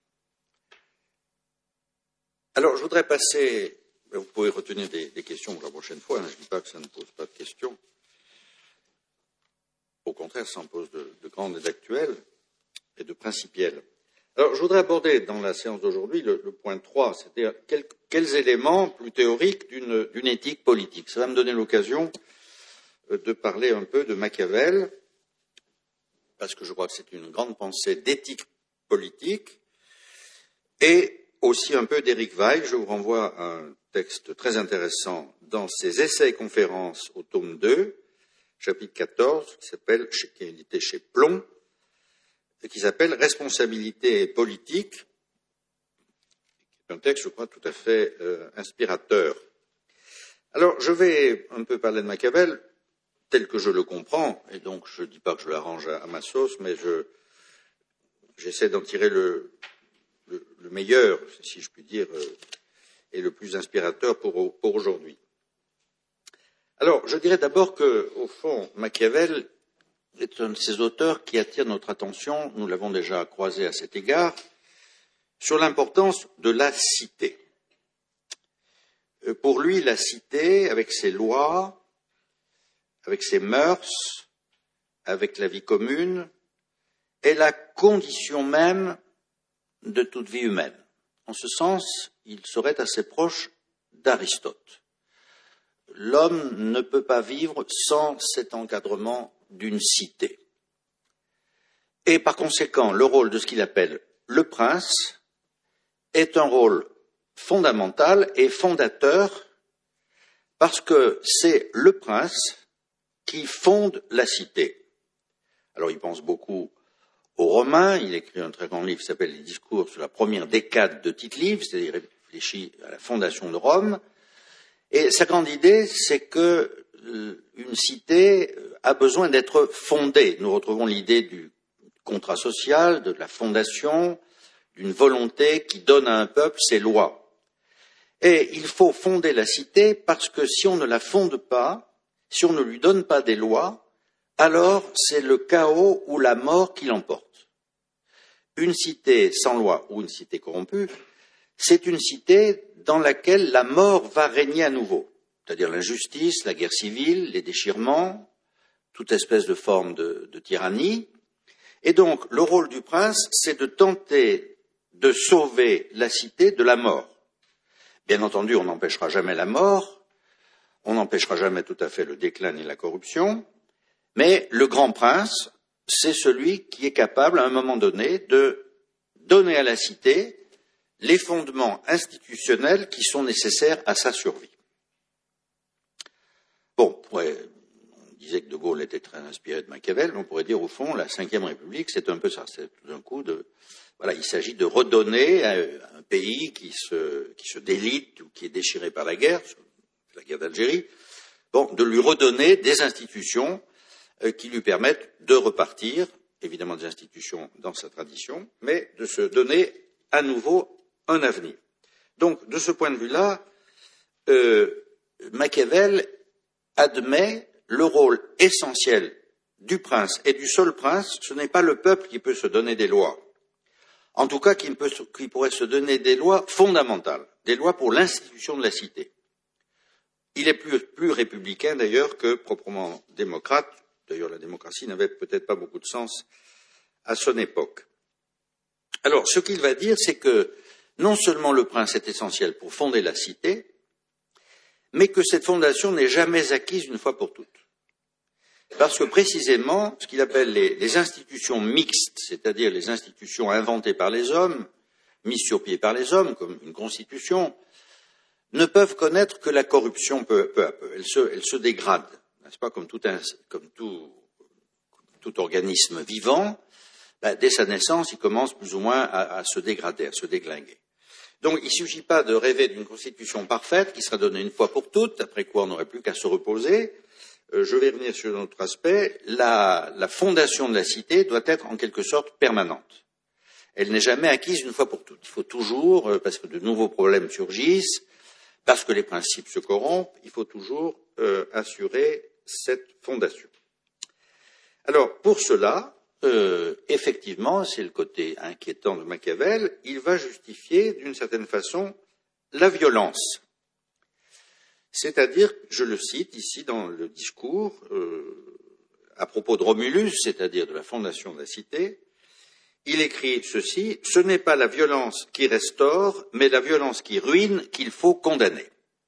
Alors, je voudrais passer, vous pouvez retenir des, des questions pour la prochaine fois, hein, je ne dis pas que ça ne pose pas de questions. Au contraire, ça en pose de, de grandes et d'actuelles et de principielles. Alors, je voudrais aborder dans la séance d'aujourd'hui le, le point trois, c'est-à-dire quel, quels éléments plus théoriques d'une, d'une éthique politique. Ça va me donner l'occasion de parler un peu de Machiavel, parce que je crois que c'est une grande pensée d'éthique politique, et aussi un peu d'Éric Weil. Je vous renvoie à un texte très intéressant dans ses essais et conférences au tome deux, chapitre quatorze, qui s'appelle, qui est édité chez Plomb, et qui s'appelle Responsabilité politique. C'est un texte, je crois, tout à fait euh, inspirateur. Alors, je vais un peu parler de Machiavel tel que je le comprends, et donc je ne dis pas que je l'arrange à, à ma sauce, mais je, j'essaie d'en tirer le, le, le meilleur, si je puis dire, euh, et le plus inspirateur pour, pour aujourd'hui. Alors, je dirais d'abord que, au fond, Machiavel est un de ces auteurs qui attire notre attention, nous l'avons déjà croisé à cet égard, sur l'importance de la cité. Pour lui, la cité, avec ses lois, avec ses mœurs, avec la vie commune, est la condition même de toute vie humaine. En ce sens, il serait assez proche d'Aristote. L'homme ne peut pas vivre sans cet encadrement d'une cité. Et par conséquent, le rôle de ce qu'il appelle le prince est un rôle fondamental et fondateur parce que c'est le prince qui fonde la cité. Alors il pense beaucoup aux Romains, il écrit un très grand livre qui s'appelle Les Discours sur la première décade de Tite-Live, c'est-à-dire il réfléchit à la fondation de Rome. Et sa grande idée, c'est que une cité a besoin d'être fondée. Nous retrouvons l'idée du contrat social, de la fondation, d'une volonté qui donne à un peuple ses lois. Et il faut fonder la cité parce que si on ne la fonde pas, si on ne lui donne pas des lois, alors c'est le chaos ou la mort qui l'emporte. Une cité sans loi ou une cité corrompue, c'est une cité dans laquelle la mort va régner à nouveau, c'est-à-dire l'injustice, la guerre civile, les déchirements, toute espèce de forme de, de tyrannie. Et donc, le rôle du prince, c'est de tenter de sauver la cité de la mort. Bien entendu, on n'empêchera jamais la mort, on n'empêchera jamais tout à fait le déclin ni la corruption, mais le grand prince, c'est celui qui est capable, à un moment donné, de donner à la cité les fondements institutionnels qui sont nécessaires à sa survie. Bon, ouais, on disait que De Gaulle était très inspiré de Machiavel, mais on pourrait dire au fond, la Cinquième République, c'est un peu ça. C'est tout d'un coup de, voilà, il s'agit de redonner à un pays qui se, qui se délite ou qui est déchiré par la guerre, la guerre d'Algérie, bon, de lui redonner des institutions euh, qui lui permettent de repartir, évidemment des institutions dans sa tradition, mais de se donner à nouveau un avenir. Donc, de ce point de vue-là, euh, Machiavel admet le rôle essentiel du prince et du seul prince. Ce n'est pas le peuple qui peut se donner des lois. En tout cas, qui, peut, qui pourrait se donner des lois fondamentales, des lois pour l'institution de la cité. Il est plus, plus républicain d'ailleurs que proprement démocrate. D'ailleurs, la démocratie n'avait peut-être pas beaucoup de sens à son époque. Alors, ce qu'il va dire, c'est que non seulement le prince est essentiel pour fonder la cité, mais que cette fondation n'est jamais acquise une fois pour toutes. Parce que précisément, ce qu'il appelle les, les institutions mixtes, c'est-à-dire les institutions inventées par les hommes, mises sur pied par les hommes, comme une constitution, ne peuvent connaître que la corruption peu, peu à peu. Elles se, elles se dégradent, n'est-ce pas, comme tout, un, comme tout, tout organisme vivant. Ben, dès sa naissance, il commence plus ou moins à, à se dégrader, à se déglinguer. Donc, il ne suffit pas de rêver d'une constitution parfaite qui sera donnée une fois pour toutes, après quoi on n'aurait plus qu'à se reposer. Euh, je vais revenir sur un autre aspect. La, la fondation de la cité doit être en quelque sorte permanente. Elle n'est jamais acquise une fois pour toutes. Il faut toujours, euh, parce que de nouveaux problèmes surgissent, parce que les principes se corrompent, il faut toujours euh, assurer cette fondation. Alors, pour cela, Euh, effectivement, c'est le côté inquiétant de Machiavel, il va justifier d'une certaine façon la violence. C'est-à-dire, je le cite ici dans le discours, euh, à propos de Romulus, c'est-à-dire de la fondation de la cité, il écrit ceci, « Ce n'est pas la violence qui restaure, mais la violence qui ruine qu'il faut condamner. »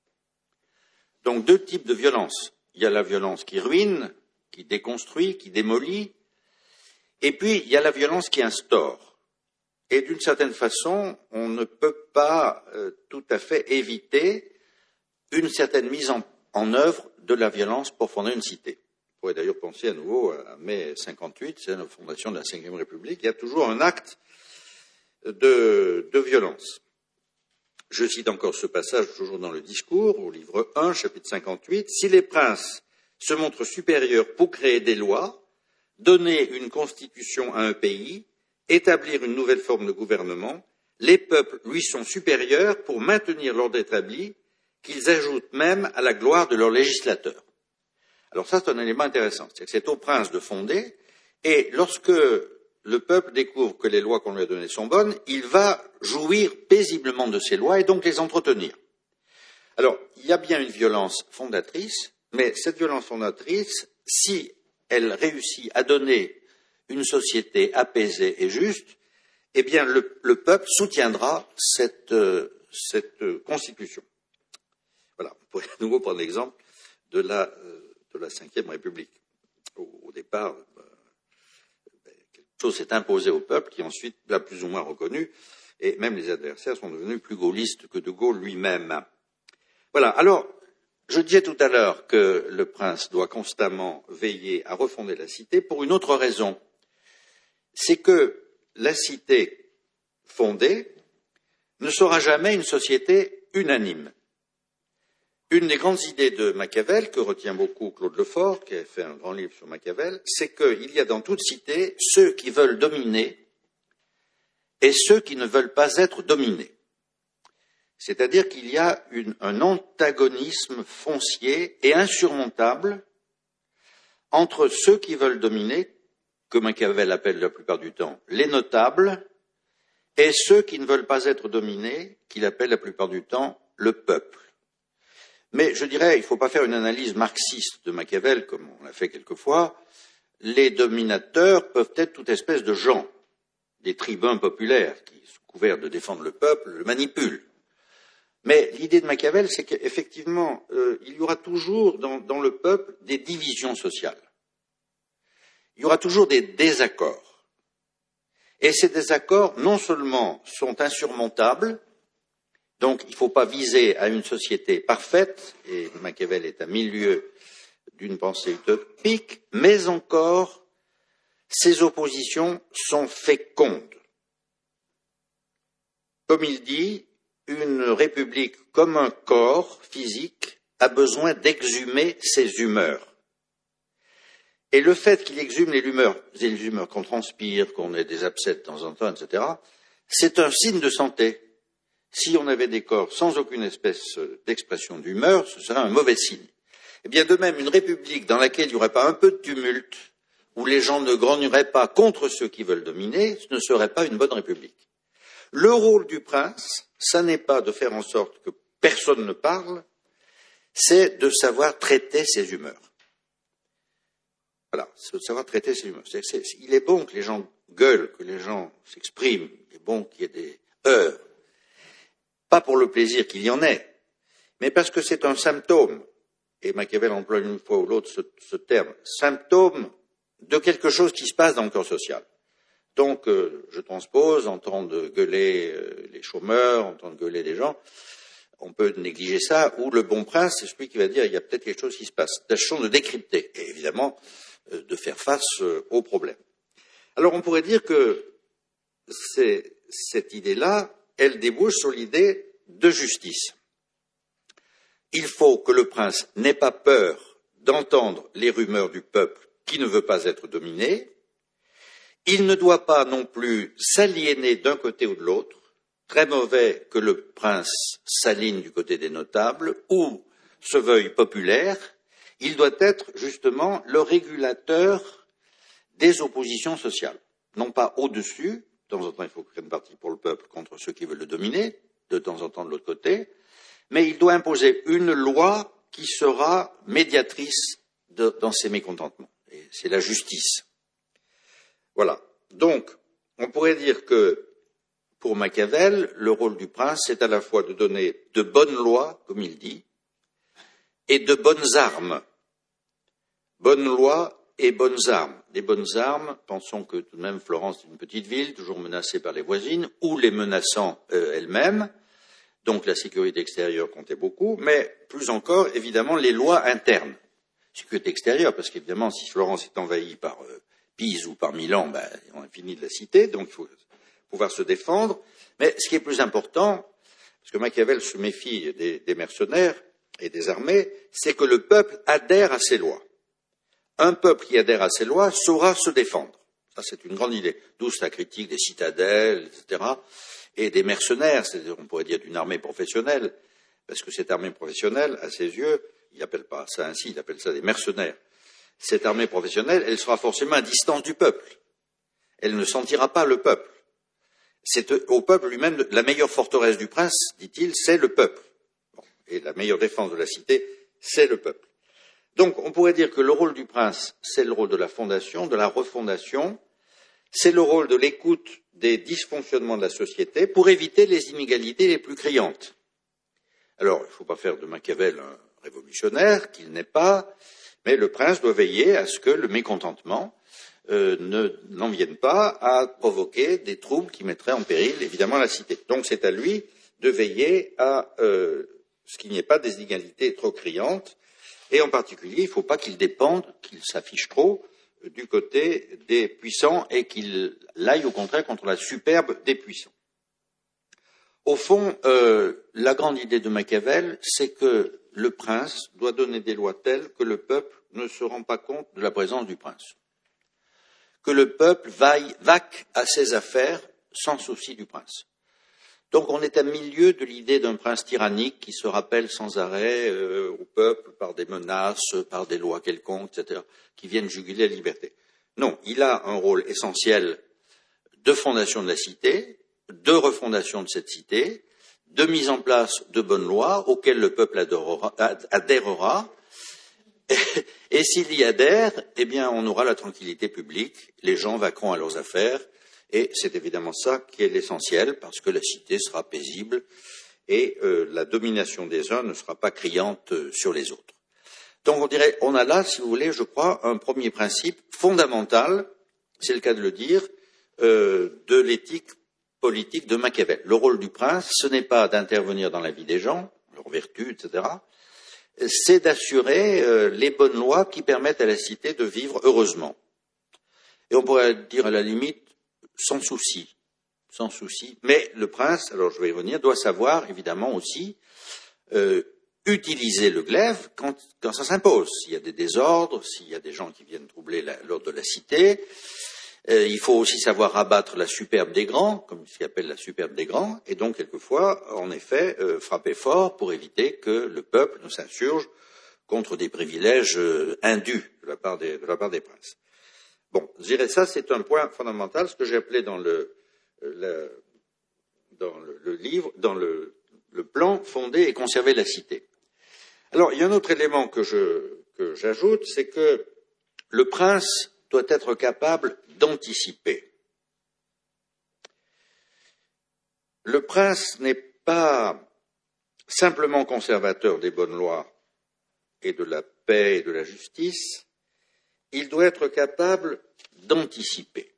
Donc deux types de violence. Il y a la violence qui ruine, qui déconstruit, qui démolit, et puis, il y a la violence qui instaure. Et d'une certaine façon, on ne peut pas euh, tout à fait éviter une certaine mise en, en œuvre de la violence pour fonder une cité. On pourrait d'ailleurs penser à nouveau à mai cinquante-huit, c'est la fondation de la Cinquième République. Il y a toujours un acte de, de violence. Je cite encore ce passage, toujours dans le discours, au livre un, chapitre cinquante-huit. « Si les princes se montrent supérieurs pour créer des lois, donner une constitution à un pays, établir une nouvelle forme de gouvernement, les peuples lui sont supérieurs pour maintenir l'ordre établi, qu'ils ajoutent même à la gloire de leurs législateurs. » Alors ça, c'est un élément intéressant. C'est que c'est au prince de fonder, et lorsque le peuple découvre que les lois qu'on lui a données sont bonnes, il va jouir paisiblement de ces lois et donc les entretenir. Alors, il y a bien une violence fondatrice, mais cette violence fondatrice, si elle réussit à donner une société apaisée et juste, eh bien le, le peuple soutiendra cette, euh, cette euh, constitution. Voilà, on pourrait à nouveau prendre l'exemple de la, euh, de la Cinquième République. Au, au départ, euh, quelque chose s'est imposé au peuple qui ensuite l'a plus ou moins reconnu, et même les adversaires sont devenus plus gaullistes que de Gaulle lui-même. Voilà, alors, je disais tout à l'heure que le prince doit constamment veiller à refonder la cité pour une autre raison. C'est que la cité fondée ne sera jamais une société unanime. Une des grandes idées de Machiavel, que retient beaucoup Claude Lefort, qui a fait un grand livre sur Machiavel, c'est qu'il y a dans toute cité ceux qui veulent dominer et ceux qui ne veulent pas être dominés. C'est-à-dire qu'il y a une, un antagonisme foncier et insurmontable entre ceux qui veulent dominer, que Machiavel appelle la plupart du temps les notables, et ceux qui ne veulent pas être dominés, qu'il appelle la plupart du temps le peuple. Mais je dirais, il ne faut pas faire une analyse marxiste de Machiavel, comme on l'a fait quelquefois. Les dominateurs peuvent être toute espèce de gens, des tribuns populaires qui, sous couvert de défendre le peuple, le manipulent. Mais l'idée de Machiavel, c'est qu'effectivement, euh, il y aura toujours dans, dans le peuple des divisions sociales. Il y aura toujours des désaccords. Et ces désaccords, non seulement sont insurmontables, donc il ne faut pas viser à une société parfaite, et Machiavel est à mille lieues d'une pensée utopique, mais encore, ces oppositions sont fécondes. Comme il dit, une république comme un corps physique a besoin d'exhumer ses humeurs. Et le fait qu'il exhume les humeurs, les humeurs qu'on transpire, qu'on ait des abcès de temps en temps, et cetera, c'est un signe de santé. Si on avait des corps sans aucune espèce d'expression d'humeur, ce serait un mauvais signe. Eh bien, de même, une république dans laquelle il n'y aurait pas un peu de tumulte, où les gens ne grogneraient pas contre ceux qui veulent dominer, ce ne serait pas une bonne république. Le rôle du prince, ça n'est pas de faire en sorte que personne ne parle, c'est de savoir traiter ses humeurs. Voilà, c'est de savoir traiter ses humeurs. C'est, c'est, il est bon que les gens gueulent, que les gens s'expriment, il est bon qu'il y ait des heurts, pas pour le plaisir qu'il y en ait, mais parce que c'est un symptôme, et Machiavel emploie une fois ou l'autre ce, ce terme, symptôme de quelque chose qui se passe dans le corps social. Donc, euh, je transpose, entendre gueuler euh, les chômeurs, entendre gueuler les gens, on peut négliger ça, ou le bon prince, c'est celui qui va dire il y a peut-être quelque chose qui se passe. Tâchons de décrypter, et évidemment, euh, de faire face euh, aux problèmes. Alors, on pourrait dire que c'est, cette idée-là, elle débouche sur l'idée de justice. Il faut que le prince n'ait pas peur d'entendre les rumeurs du peuple qui ne veut pas être dominé. Il ne doit pas non plus s'aliéner d'un côté ou de l'autre. Très mauvais que le prince s'aligne du côté des notables ou se veuille populaire. Il doit être justement le régulateur des oppositions sociales. Non pas au-dessus, de temps en temps il faut créer une partie pour le peuple contre ceux qui veulent le dominer, de temps en temps de l'autre côté, mais il doit imposer une loi qui sera médiatrice de, dans ces mécontentements. Et c'est la justice. Voilà. Donc, on pourrait dire que, pour Machiavel, le rôle du prince, c'est à la fois de donner de bonnes lois, comme il dit, et de bonnes armes. Bonnes lois et bonnes armes. Les bonnes armes, pensons que tout de même Florence est une petite ville, toujours menacée par les voisines, ou les menaçant euh, elles-mêmes, donc la sécurité extérieure comptait beaucoup, mais plus encore, évidemment, les lois internes. Sécurité extérieure, parce qu'évidemment, si Florence est envahie par euh, Pise ou par Milan, ben, on a fini de la cité, donc il faut pouvoir se défendre. Mais ce qui est plus important, parce que Machiavel se méfie des, des mercenaires et des armées, c'est que le peuple adhère à ses lois. Un peuple qui adhère à ses lois saura se défendre. Ça, c'est une grande idée. D'où sa critique des citadelles, et cetera, et des mercenaires, c'est-à-dire, on pourrait dire d'une armée professionnelle, parce que cette armée professionnelle, à ses yeux, il n'appelle pas ça ainsi, il appelle ça des mercenaires. Cette armée professionnelle, elle sera forcément à distance du peuple. Elle ne sentira pas le peuple. C'est au peuple lui-même, la meilleure forteresse du prince, dit-il, c'est le peuple. Bon, et la meilleure défense de la cité, c'est le peuple. Donc, on pourrait dire que le rôle du prince, c'est le rôle de la fondation, de la refondation, c'est le rôle de l'écoute des dysfonctionnements de la société pour éviter les inégalités les plus criantes. Alors, il ne faut pas faire de Machiavel un révolutionnaire, qu'il n'est pas, mais le prince doit veiller à ce que le mécontentement euh, ne, n'en vienne pas à provoquer des troubles qui mettraient en péril, évidemment, la cité. Donc, c'est à lui de veiller à euh, ce qu'il n'y ait pas des inégalités trop criantes, et en particulier, il ne faut pas qu'il dépende, qu'il s'affiche trop euh, du côté des puissants et qu'il aille au contraire contre la superbe des puissants. Au fond, euh, la grande idée de Machiavel, c'est que le prince doit donner des lois telles que le peuple ne se rend pas compte de la présence du prince. Que le peuple vaille, vaque à ses affaires sans souci du prince. Donc on est à milieu de l'idée d'un prince tyrannique qui se rappelle sans arrêt euh, au peuple par des menaces, par des lois quelconques, et cetera, qui viennent juguler la liberté. Non, il a un rôle essentiel de fondation de la cité, de refondation de cette cité, de mise en place de bonnes lois auxquelles le peuple adorera, adhérera. Et, et s'il y adhère, eh bien, on aura la tranquillité publique, les gens vaqueront à leurs affaires, et c'est évidemment ça qui est l'essentiel, parce que la cité sera paisible et euh, la domination des uns ne sera pas criante euh, sur les autres. Donc on dirait, on a là, si vous voulez, je crois, un premier principe fondamental, c'est le cas de le dire, euh, de l'éthique politique de Machiavel. Le rôle du prince, ce n'est pas d'intervenir dans la vie des gens, leurs vertus, et cetera, c'est d'assurer euh, les bonnes lois qui permettent à la cité de vivre heureusement. Et on pourrait dire à la limite, sans souci, sans souci. Mais le prince, alors je vais y revenir, doit savoir évidemment aussi euh, utiliser le glaive quand, quand ça s'impose. S'il y a des désordres, s'il y a des gens qui viennent troubler la, l'ordre de la cité, euh, il faut aussi savoir abattre la superbe des grands, comme ce qu'on appelle la superbe des grands, et donc quelquefois, en effet, euh, frapper fort pour éviter que le peuple ne s'insurge contre des privilèges euh, indus de la part des, de la part des princes. Bon, je dirais ça, c'est un point fondamental, ce que j'ai appelé dans le, le, dans le, le livre, dans le, le plan fonder et conserver la cité. Alors, il y a un autre élément que, je, que j'ajoute, c'est que le prince doit être capable d'anticiper. Le prince n'est pas simplement conservateur des bonnes lois et de la paix et de la justice, il doit être capable d'anticiper.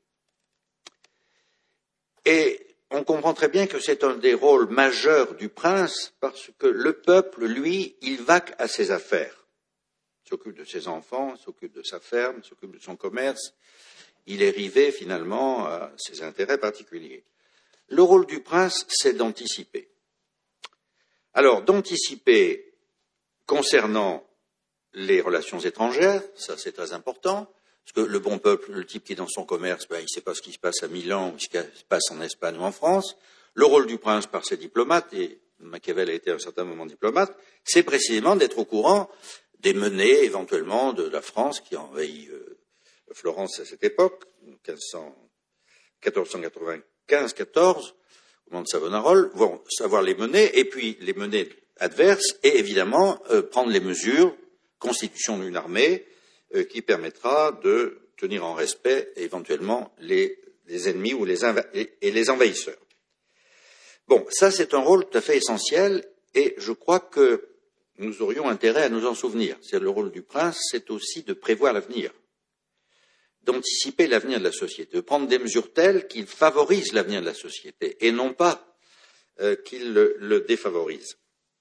Et on comprend très bien que c'est un des rôles majeurs du prince parce que le peuple, lui, il vaque à ses affaires. Il s'occupe de ses enfants, il s'occupe de sa ferme, il s'occupe de son commerce. Il est rivé finalement à ses intérêts particuliers. Le rôle du prince, c'est d'anticiper. Alors, d'anticiper concernant les relations étrangères, ça c'est très important, parce que le bon peuple, le type qui est dans son commerce, ben, il ne sait pas ce qui se passe à Milan ou ce qui se passe en Espagne ou en France. Le rôle du prince par ses diplomates, et Machiavel a été à un certain moment diplomate, c'est précisément d'être au courant des menées éventuellement de la France qui envahit euh, Florence à cette époque, quatorze cent quatre-vingt-quinze quatorze, au moment de Savonarole, vont savoir les menées, et puis les menées adverses, et évidemment euh, prendre les mesures, constitution d'une armée, euh, qui permettra de tenir en respect éventuellement les, les ennemis ou les enva- et, et les envahisseurs. Bon, ça c'est un rôle tout à fait essentiel, et je crois que nous aurions intérêt à nous en souvenir. C'est le rôle du prince, c'est aussi de prévoir l'avenir, d'anticiper l'avenir de la société, de prendre des mesures telles qu'il favorise l'avenir de la société et non pas euh, qu'il le, le défavorise.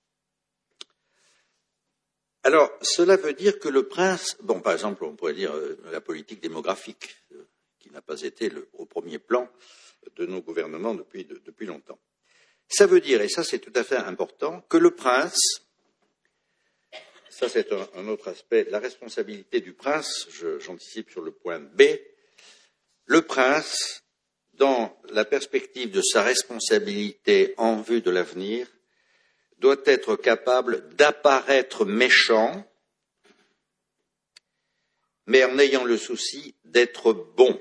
Alors, cela veut dire que le prince, bon, par exemple, on pourrait dire euh, la politique démographique, euh, qui n'a pas été le, au premier plan de nos gouvernements depuis, de, depuis longtemps. Ça veut dire, et ça c'est tout à fait important, que le prince, ça c'est un, un autre aspect, la responsabilité du prince, je, j'anticipe sur le point B, le prince, dans la perspective de sa responsabilité en vue de l'avenir, doit être capable d'apparaître méchant, mais en ayant le souci d'être bon.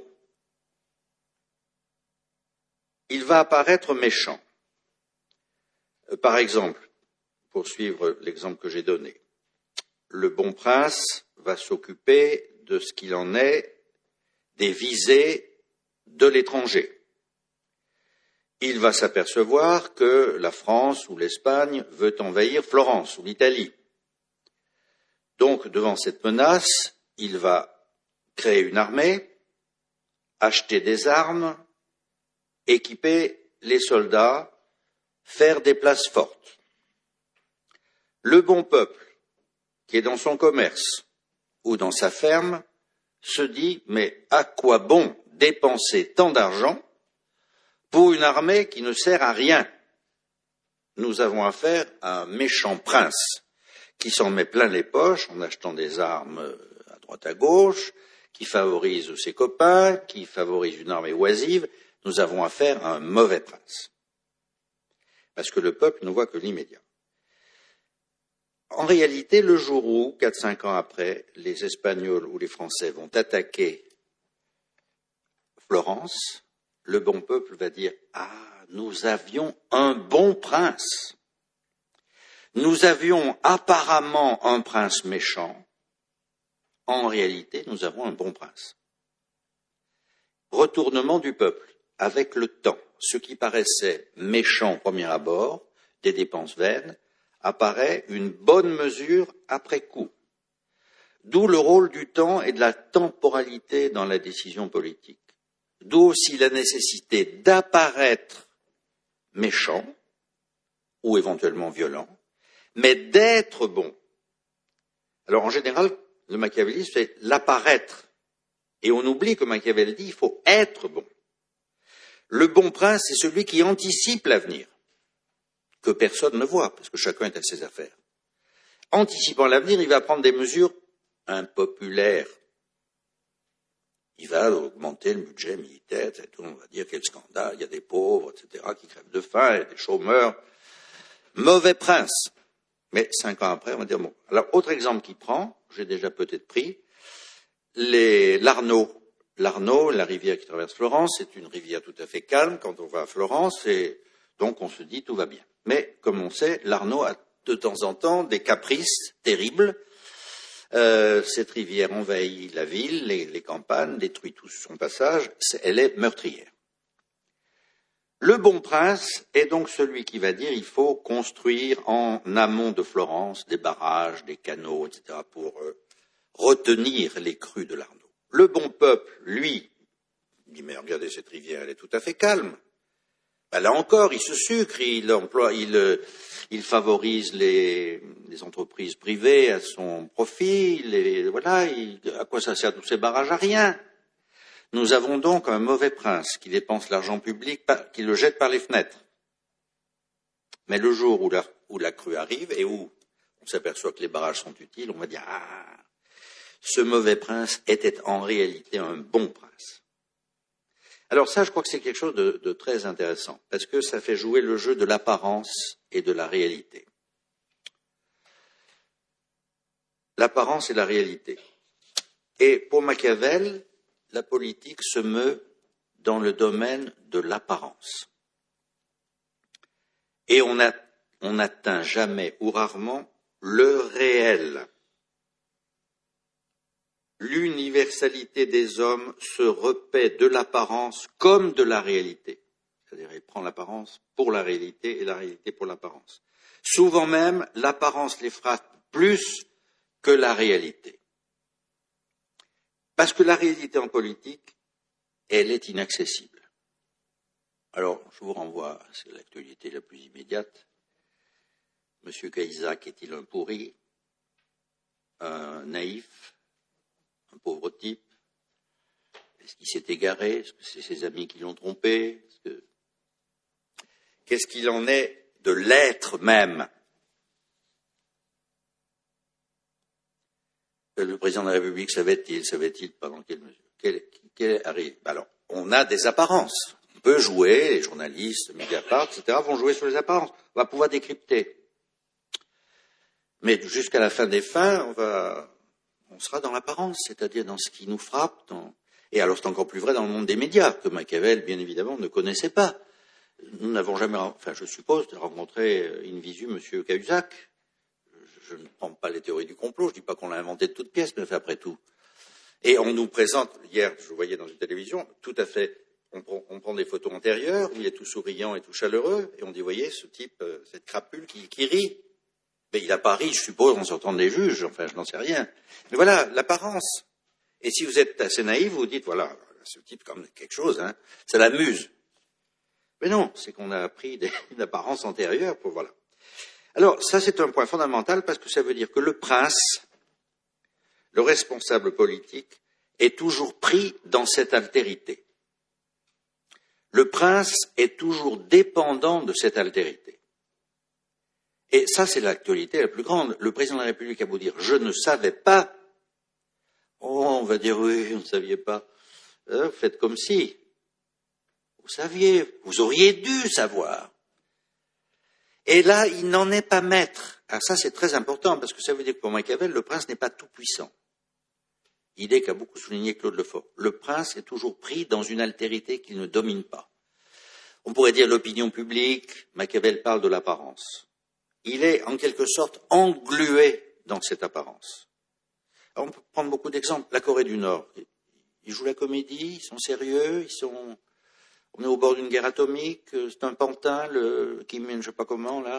Il va apparaître méchant. Par exemple, pour suivre l'exemple que j'ai donné, le bon prince va s'occuper de ce qu'il en est des visées de l'étranger. il va s'apercevoir que la France ou l'Espagne veut envahir Florence ou l'Italie. Donc, devant cette menace, il va créer une armée, acheter des armes, équiper les soldats, faire des places fortes. Le bon peuple, qui est dans son commerce ou dans sa ferme, se dit « mais à quoi bon dépenser tant d'argent pour une armée qui ne sert à rien? Nous avons affaire à un méchant prince qui s'en met plein les poches en achetant des armes à droite à gauche, qui favorise ses copains, qui favorise une armée oisive. Nous avons affaire à un mauvais prince. » Parce que le peuple ne voit que l'immédiat. En réalité, le jour où, quatre cinq ans après, les Espagnols ou les Français vont attaquer Florence, le bon peuple va dire « Ah, nous avions un bon prince. Nous avions apparemment un prince méchant. En réalité, nous avons un bon prince. » Retournement du peuple. Avec le temps, ce qui paraissait méchant au premier abord, des dépenses vaines, apparaît une bonne mesure après coup. D'où le rôle du temps et de la temporalité dans la décision politique. D'où aussi la nécessité d'apparaître méchant, ou éventuellement violent, mais d'être bon. Alors en général, le machiavélisme, c'est l'apparaître. Et on oublie que Machiavel dit, il faut être bon. Le bon prince, c'est celui qui anticipe l'avenir, que personne ne voit, parce que chacun est à ses affaires. Anticipant l'avenir, il va prendre des mesures impopulaires. Il va augmenter le budget militaire, et tout, on va dire quel scandale, il y a des pauvres, et cetera, qui crèvent de faim, il y a des chômeurs. Mauvais prince. Mais cinq ans après, on va dire bon. Alors, autre exemple qu'il prend, j'ai déjà peut-être pris, les, l'Arno. L'Arno, la rivière qui traverse Florence, c'est une rivière tout à fait calme quand on va à Florence, et donc on se dit tout va bien. Mais, comme on sait, l'Arno a de temps en temps des caprices terribles. Euh, cette rivière envahit la ville, les, les campagnes, détruit tout son passage, elle est meurtrière. Le bon prince est donc celui qui va dire il faut construire en amont de Florence des barrages, des canaux, et cetera pour euh, retenir les crues de l'Arno. Le bon peuple, lui, dit mais regardez cette rivière, elle est tout à fait calme. Ben là encore, il se sucre, il emploie, il, il favorise les, les entreprises privées à son profit. Les, voilà, il, à quoi ça sert tous ces barrages? À rien. Nous avons donc un mauvais prince qui dépense l'argent public, qui le jette par les fenêtres. Mais le jour où la, où la crue arrive et où on s'aperçoit que les barrages sont utiles, on va dire ah, ce mauvais prince était en réalité un bon prince. Alors ça, je crois que c'est quelque chose de, de très intéressant, parce que ça fait jouer le jeu de l'apparence et de la réalité. L'apparence et la réalité. Et pour Machiavel, la politique se meut dans le domaine de l'apparence. Et on n'atteint jamais ou rarement le réel. L'universalité des hommes se repaît de l'apparence comme de la réalité. C'est-à-dire, il prend l'apparence pour la réalité et la réalité pour l'apparence. Souvent même, l'apparence les frappe plus que la réalité. Parce que la réalité en politique, elle est inaccessible. Alors, je vous renvoie, c'est l'actualité la plus immédiate. Monsieur Cahuzac est-il un pourri, un naïf, un pauvre type? Est-ce qu'il s'est égaré? Est-ce que c'est ses amis qui l'ont trompé? Est-ce que... Qu'est-ce qu'il en est de l'être même? Le président de la République savait-il, savait-il pendant quelle mesure? Quelle, quelle arrive? Alors, on a des apparences. On peut jouer, les journalistes, Mediapart, et cetera vont jouer sur les apparences. On va pouvoir décrypter. Mais jusqu'à la fin des fins, on va, on sera dans l'apparence, c'est-à-dire dans ce qui nous frappe. Dans... Et alors, c'est encore plus vrai dans le monde des médias, que Machiavel, bien évidemment, ne connaissait pas. Nous n'avons jamais, enfin, je suppose, rencontré in visu Monsieur Cahuzac. Je ne prends pas les théories du complot, je ne dis pas qu'on l'a inventé de toutes pièces, mais après tout. Et on nous présente, hier, je voyais dans une télévision, tout à fait, on, prend, on prend des photos antérieures où il est tout souriant et tout chaleureux, et on dit, voyez, ce type, euh, cette crapule qui, qui rit. Mais il n'a pas ri, je suppose, en sortant des juges, enfin, je n'en sais rien. Mais voilà, l'apparence. Et si vous êtes assez naïf, vous vous dites, voilà, ce type, comme quelque chose, hein, ça l'amuse. Mais non, c'est qu'on a appris des, une apparence antérieure pour, voilà. Alors, ça, c'est un point fondamental parce que ça veut dire que le prince, le responsable politique, est toujours pris dans cette altérité. Le prince est toujours dépendant de cette altérité. Et ça, c'est l'actualité la plus grande. Le président de la République a beau dire « je ne savais pas », oh, on va dire « oui, vous ne saviez pas euh, », faites comme si. Vous saviez, vous auriez dû savoir. Et là, il n'en est pas maître. Alors ça, c'est très important, parce que ça veut dire que pour Machiavel, le prince n'est pas tout puissant. Idée qu'a beaucoup souligné Claude Lefort. Le prince est toujours pris dans une altérité qu'il ne domine pas. On pourrait dire l'opinion publique, Machiavel parle de l'apparence. Il est en quelque sorte englué dans cette apparence. Alors, on peut prendre beaucoup d'exemples. La Corée du Nord, ils jouent la comédie, ils sont sérieux, ils sont... On est au bord d'une guerre atomique, c'est un pantin, le Kim, je ne sais pas comment, là.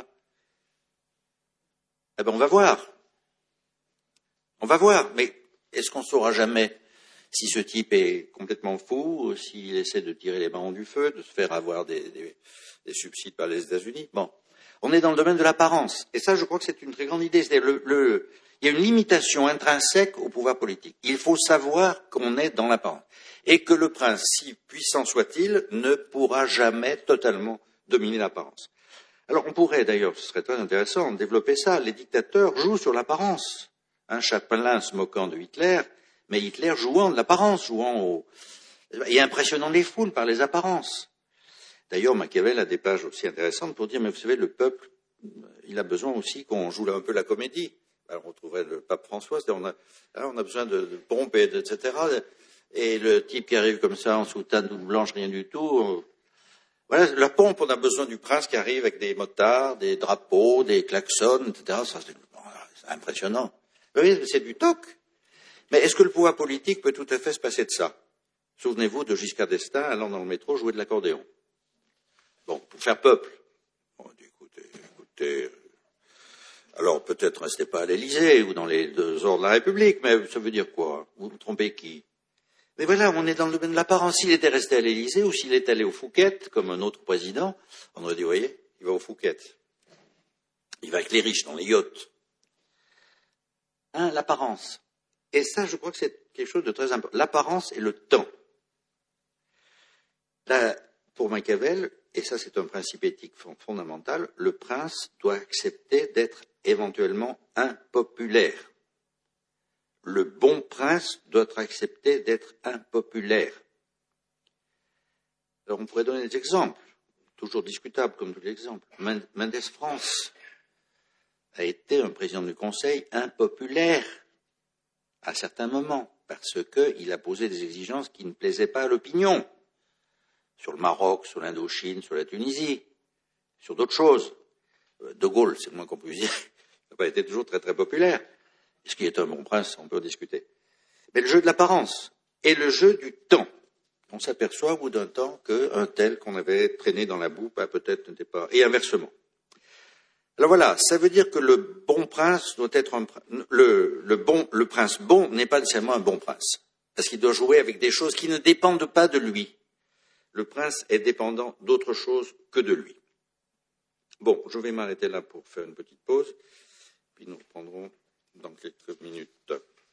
Eh ben, on va voir. On va voir, mais est-ce qu'on ne saura jamais si ce type est complètement fou, s'il essaie de tirer les ballons du feu, de se faire avoir des, des, des subsides par les États-Unis? Bon. On est dans le domaine de l'apparence. Et ça, je crois que c'est une très grande idée. C'est-à-dire le, le, il y a une limitation intrinsèque au pouvoir politique. Il faut savoir qu'on est dans l'apparence. Et que le prince, si puissant soit-il, ne pourra jamais totalement dominer l'apparence. Alors on pourrait d'ailleurs, ce serait très intéressant, développer ça. Les dictateurs jouent sur l'apparence. Un Chaplin se moquant de Hitler, mais Hitler jouant de l'apparence, jouant au... et impressionnant les foules par les apparences. D'ailleurs, Machiavel a des pages aussi intéressantes pour dire, mais vous savez, le peuple, il a besoin aussi qu'on joue un peu la comédie. Alors on retrouverait le pape François, c'est-à-dire on a, on a besoin de, de pompes, et de, et cetera. Et le type qui arrive comme ça en soutane toute blanche, rien du tout. Euh, voilà, la pompe, on a besoin du prince qui arrive avec des motards, des drapeaux, des klaxons, et cetera. Ça, c'est, c'est impressionnant. Vous voyez, c'est du toc. Mais est-ce que le pouvoir politique peut tout à fait se passer de ça? Souvenez-vous de Giscard d'Estaing allant dans le métro jouer de l'accordéon. Bon, pour faire peuple. On dit, écoutez, écoutez. Alors, peut-être restez pas à l'Élysée ou dans les deux ordres de la République, mais ça veut dire quoi? Vous vous trompez qui? Mais voilà, on est dans le domaine de l'apparence. S'il était resté à l'Élysée ou s'il est allé au Phuket, comme un autre président, on aurait dit, vous voyez, il va au Phuket. Il va avec les riches dans les yachts. Hein, l'apparence. Et ça, je crois que c'est quelque chose de très important. L'apparence et le temps. Là, pour Machiavel, et ça c'est un principe éthique fondamental, le prince doit accepter d'être éventuellement impopulaire. Le bon prince doit accepter d'être impopulaire. Alors on pourrait donner des exemples, toujours discutables comme tous les exemples. Mendès France a été un président du Conseil impopulaire à certains moments, parce qu'il a posé des exigences qui ne plaisaient pas à l'opinion, sur le Maroc, sur l'Indochine, sur la Tunisie, sur d'autres choses. De Gaulle, c'est le moins qu'on puisse dire, il n'a pas été toujours très très populaire. Est-ce qu'il est un bon prince? On peut en discuter. Mais le jeu de l'apparence et le jeu du temps. On s'aperçoit au bout d'un temps qu'un tel qu'on avait traîné dans la boue, bah, peut-être n'était pas... Et inversement. Alors voilà, ça veut dire que le bon prince doit être un... Le, le, bon, le prince bon n'est pas nécessairement un bon prince. Parce qu'il doit jouer avec des choses qui ne dépendent pas de lui. Le prince est dépendant d'autre chose que de lui. Bon, je vais m'arrêter là pour faire une petite pause, puis nous reprendrons dans quelques minutes.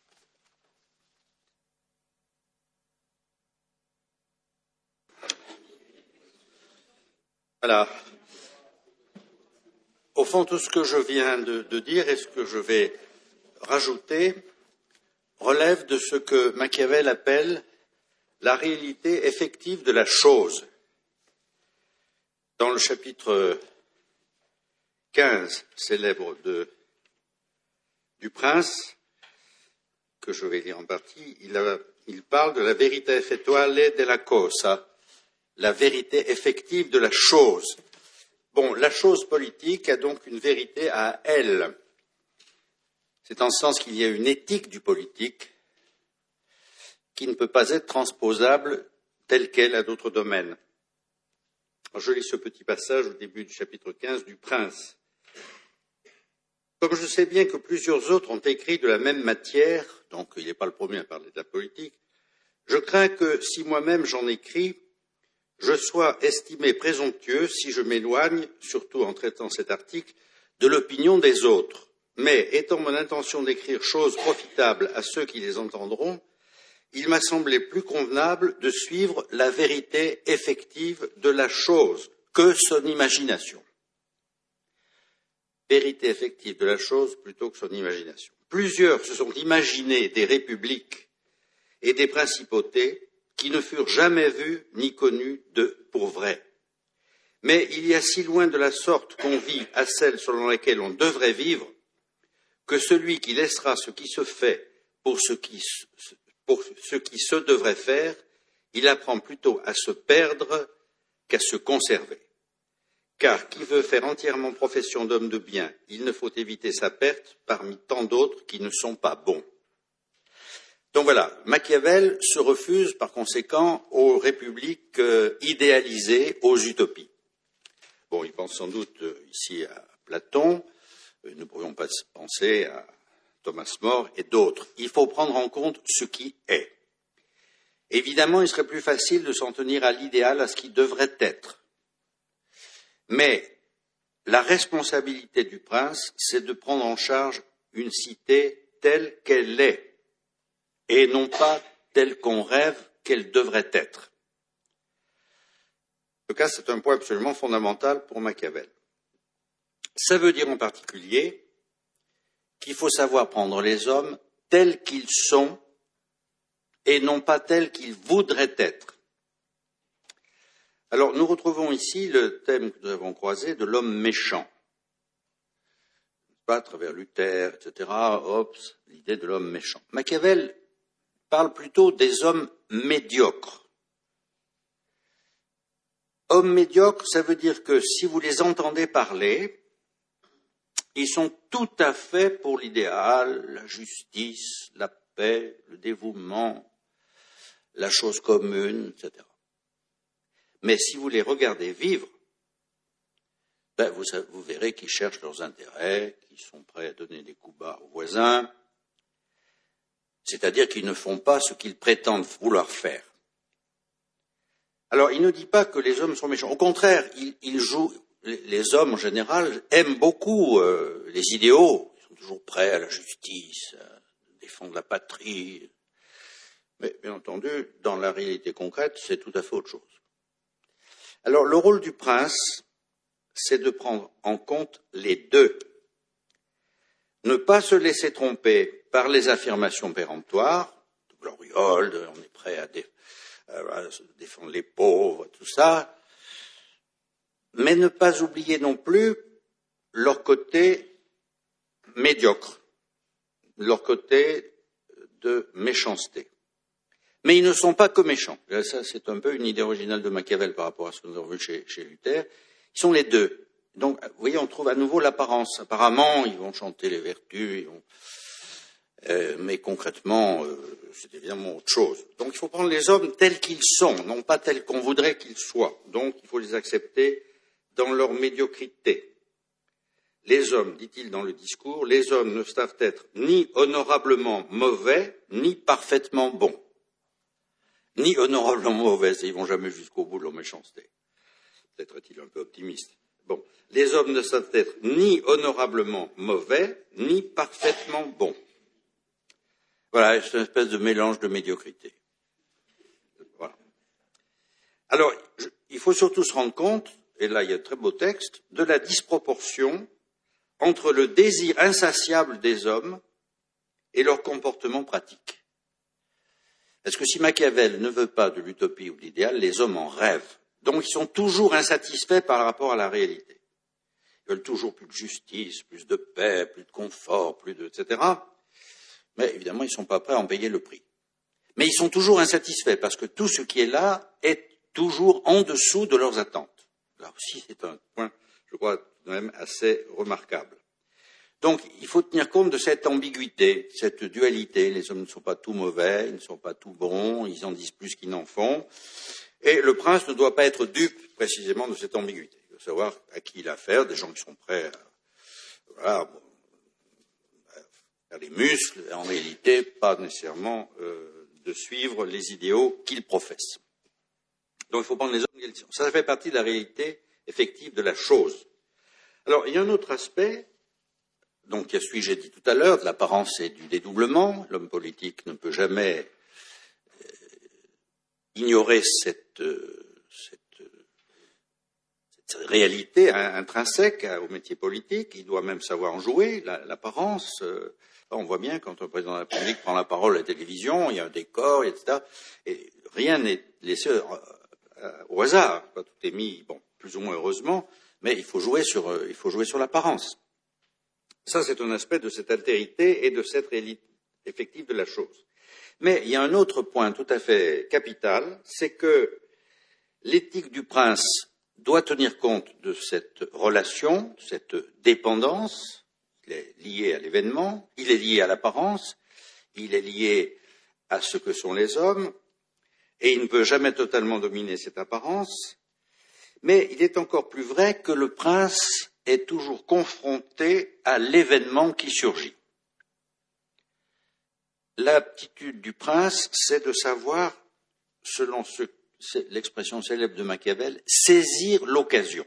Voilà. Au fond, tout ce que je viens de, de dire et ce que je vais rajouter relève de ce que Machiavel appelle la réalité effective de la chose. Dans le chapitre quinze célèbre de, du Prince, que je vais lire en partie, il, a, il parle de la vérité effettuale della cosa, la vérité effective de la chose. Bon, la chose politique a donc une vérité à elle. C'est en ce sens qu'il y a une éthique du politique qui ne peut pas être transposable telle qu'elle à d'autres domaines. Alors, je lis ce petit passage au début du chapitre quinze du Prince. Comme je sais bien que plusieurs autres ont écrit de la même matière, donc il n'est pas le premier à parler de la politique, je crains que si moi-même j'en écris, je sois estimé présomptueux si je m'éloigne, surtout en traitant cet article, de l'opinion des autres. Mais, étant mon intention d'écrire choses profitables à ceux qui les entendront, il m'a semblé plus convenable de suivre la vérité effective de la chose que son imagination. Vérité effective de la chose plutôt que son imagination. Plusieurs se sont imaginés des républiques et des principautés qui ne furent jamais vues ni connues de pour vrai. Mais il y a si loin de la sorte qu'on vit à celle selon laquelle on devrait vivre, que celui qui laissera ce qui se fait pour ce qui, pour ce qui se devrait faire, il apprend plutôt à se perdre qu'à se conserver. Car qui veut faire entièrement profession d'homme de bien, il ne faut éviter sa perte parmi tant d'autres qui ne sont pas bons. Donc voilà, Machiavel se refuse par conséquent aux républiques euh, idéalisées, aux utopies. Bon, il pense sans doute euh, ici à Platon, euh, nous pourrions pas penser à Thomas More et d'autres. Il faut prendre en compte ce qui est. Évidemment, il serait plus facile de s'en tenir à l'idéal, à ce qui devrait être. Mais la responsabilité du prince, c'est de prendre en charge une cité telle qu'elle est, et non pas telle qu'on rêve qu'elle devrait être. En tout cas, c'est un point absolument fondamental pour Machiavel. Ça veut dire en particulier qu'il faut savoir prendre les hommes tels qu'ils sont et non pas tels qu'ils voudraient être. Alors, nous retrouvons ici le thème que nous avons croisé de l'homme méchant. Pas à travers Luther, et cetera, Hobbes, l'idée de l'homme méchant. Machiavel parle plutôt des hommes médiocres. Hommes médiocres, ça veut dire que si vous les entendez parler, ils sont tout à fait pour l'idéal, la justice, la paix, le dévouement, la chose commune, et cetera. Mais si vous les regardez vivre, ben vous, vous verrez qu'ils cherchent leurs intérêts, qu'ils sont prêts à donner des coups bas aux voisins, c'est-à-dire qu'ils ne font pas ce qu'ils prétendent vouloir faire. Alors, il ne dit pas que les hommes sont méchants. Au contraire, ils, ils jouent, les hommes en général aiment beaucoup euh, les idéaux. Ils sont toujours prêts à la justice, à défendre la patrie. Mais bien entendu, dans la réalité concrète, c'est tout à fait autre chose. Alors, le rôle du prince, c'est de prendre en compte les deux. Ne pas se laisser tromper par les affirmations péremptoires, de gloriole, de, on est prêt à, dé, à défendre les pauvres, tout ça, mais ne pas oublier non plus leur côté médiocre, leur côté de méchanceté. Mais ils ne sont pas que méchants. Ça, c'est un peu une idée originale de Machiavel par rapport à ce que nous avons vu chez, chez Luther. Ils sont les deux. Donc, vous voyez, on trouve à nouveau l'apparence. Apparemment, ils vont chanter les vertus, ils vont... Euh, mais concrètement, euh, c'est évidemment autre chose. Donc, il faut prendre les hommes tels qu'ils sont, non pas tels qu'on voudrait qu'ils soient. Donc, il faut les accepter dans leur médiocrité. Les hommes, dit-il dans le discours, les hommes ne savent être ni honorablement mauvais, ni parfaitement bons. Ni honorablement mauvais, ils vont jamais jusqu'au bout de leur méchanceté. Peut-être est-il un peu optimiste. Bon, les hommes ne savent être ni honorablement mauvais, ni parfaitement bons. Voilà, c'est une espèce de mélange de médiocrité. Voilà. Alors, je, il faut surtout se rendre compte, et là il y a un très beau texte, de la disproportion entre le désir insatiable des hommes et leur comportement pratique. Parce que si Machiavel ne veut pas de l'utopie ou de l'idéal, les hommes en rêvent. Donc ils sont toujours insatisfaits par rapport à la réalité. Ils veulent toujours plus de justice, plus de paix, plus de confort, plus de... et cetera. Mais évidemment, ils ne sont pas prêts à en payer le prix. Mais ils sont toujours insatisfaits parce que tout ce qui est là est toujours en dessous de leurs attentes. Là aussi, c'est un point, je crois, quand même assez remarquable. Donc, il faut tenir compte de cette ambiguïté, cette dualité. Les hommes ne sont pas tous mauvais, ils ne sont pas tous bons, ils en disent plus qu'ils n'en font. Et le prince ne doit pas être dupe, précisément, de cette ambiguïté. Il doit savoir à qui il a affaire, des gens qui sont prêts à, voilà, bon, à faire les muscles, et en réalité, pas nécessairement euh, de suivre les idéaux qu'ils professent. Donc, il faut prendre les hommes qu'ils sont. Ça fait partie de la réalité effective de la chose. Alors, il y a un autre aspect, donc, il y a celui que j'ai dit tout à l'heure, de l'apparence et du dédoublement. L'homme politique ne peut jamais euh, ignorer cette, euh, cette, euh, cette réalité intrinsèque au métier politique. Il doit même savoir en jouer, l'apparence. Euh, on voit bien quand un président de la République prend la parole à la télévision, il y a un décor, et cetera. Et rien n'est laissé au hasard. Tout est mis, bon, plus ou moins heureusement, mais il faut jouer sur, euh, il faut jouer sur l'apparence. Ça, c'est un aspect de cette altérité et de cette réalité effective de la chose. Mais il y a un autre point tout à fait capital, c'est que l'éthique du prince doit tenir compte de cette relation, de cette dépendance. Il est lié à l'événement, il est lié à l'apparence, il est lié à ce que sont les hommes, et il ne peut jamais totalement dominer cette apparence. Mais il est encore plus vrai que le prince est toujours confronté à l'événement qui surgit. L'aptitude du prince, c'est de savoir, selon ce, l'expression célèbre de Machiavel, saisir l'occasion.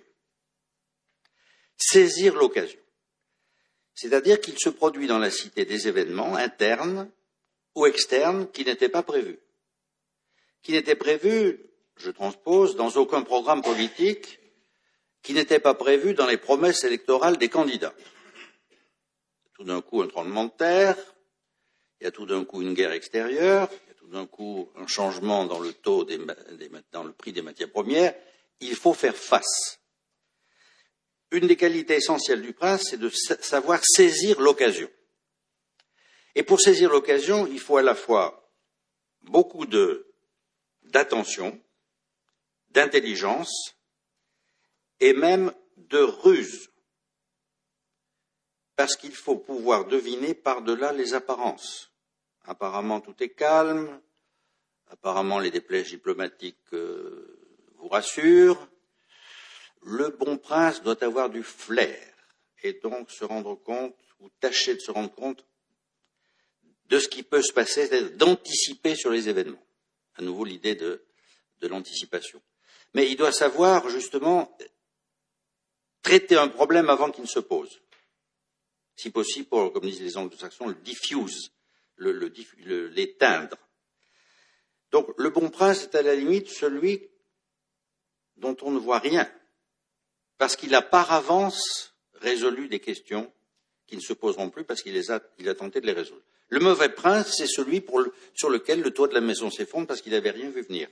Saisir l'occasion. C'est-à-dire qu'il se produit dans la cité des événements internes ou externes qui n'étaient pas prévus. Qui n'étaient prévus, je transpose, dans aucun programme politique, qui n'était pas prévu dans les promesses électorales des candidats. Tout d'un coup, un tremblement de terre, il y a tout d'un coup une guerre extérieure, il y a tout d'un coup un changement dans le taux des, des, dans le prix des matières premières. Il faut faire face. Une des qualités essentielles du prince, c'est de savoir saisir l'occasion. Et pour saisir l'occasion, il faut à la fois beaucoup de, d'attention, d'intelligence, et même de ruse, parce qu'il faut pouvoir deviner par-delà les apparences. Apparemment, tout est calme, apparemment, les dépêches diplomatiques euh, vous rassurent. Le bon prince doit avoir du flair, et donc se rendre compte, ou tâcher de se rendre compte, de ce qui peut se passer, c'est-à-dire d'anticiper sur les événements. À nouveau, l'idée de, de l'anticipation. Mais il doit savoir, justement, traiter un problème avant qu'il ne se pose. Si possible, pour, comme disent les anglo-saxons, le diffuse, le, le, le, l'éteindre. Donc, le bon prince est à la limite celui dont on ne voit rien, parce qu'il a par avance résolu des questions qui ne se poseront plus parce qu'il les a, il a tenté de les résoudre. Le mauvais prince, c'est celui pour le, sur lequel le toit de la maison s'effondre parce qu'il n'avait rien vu venir.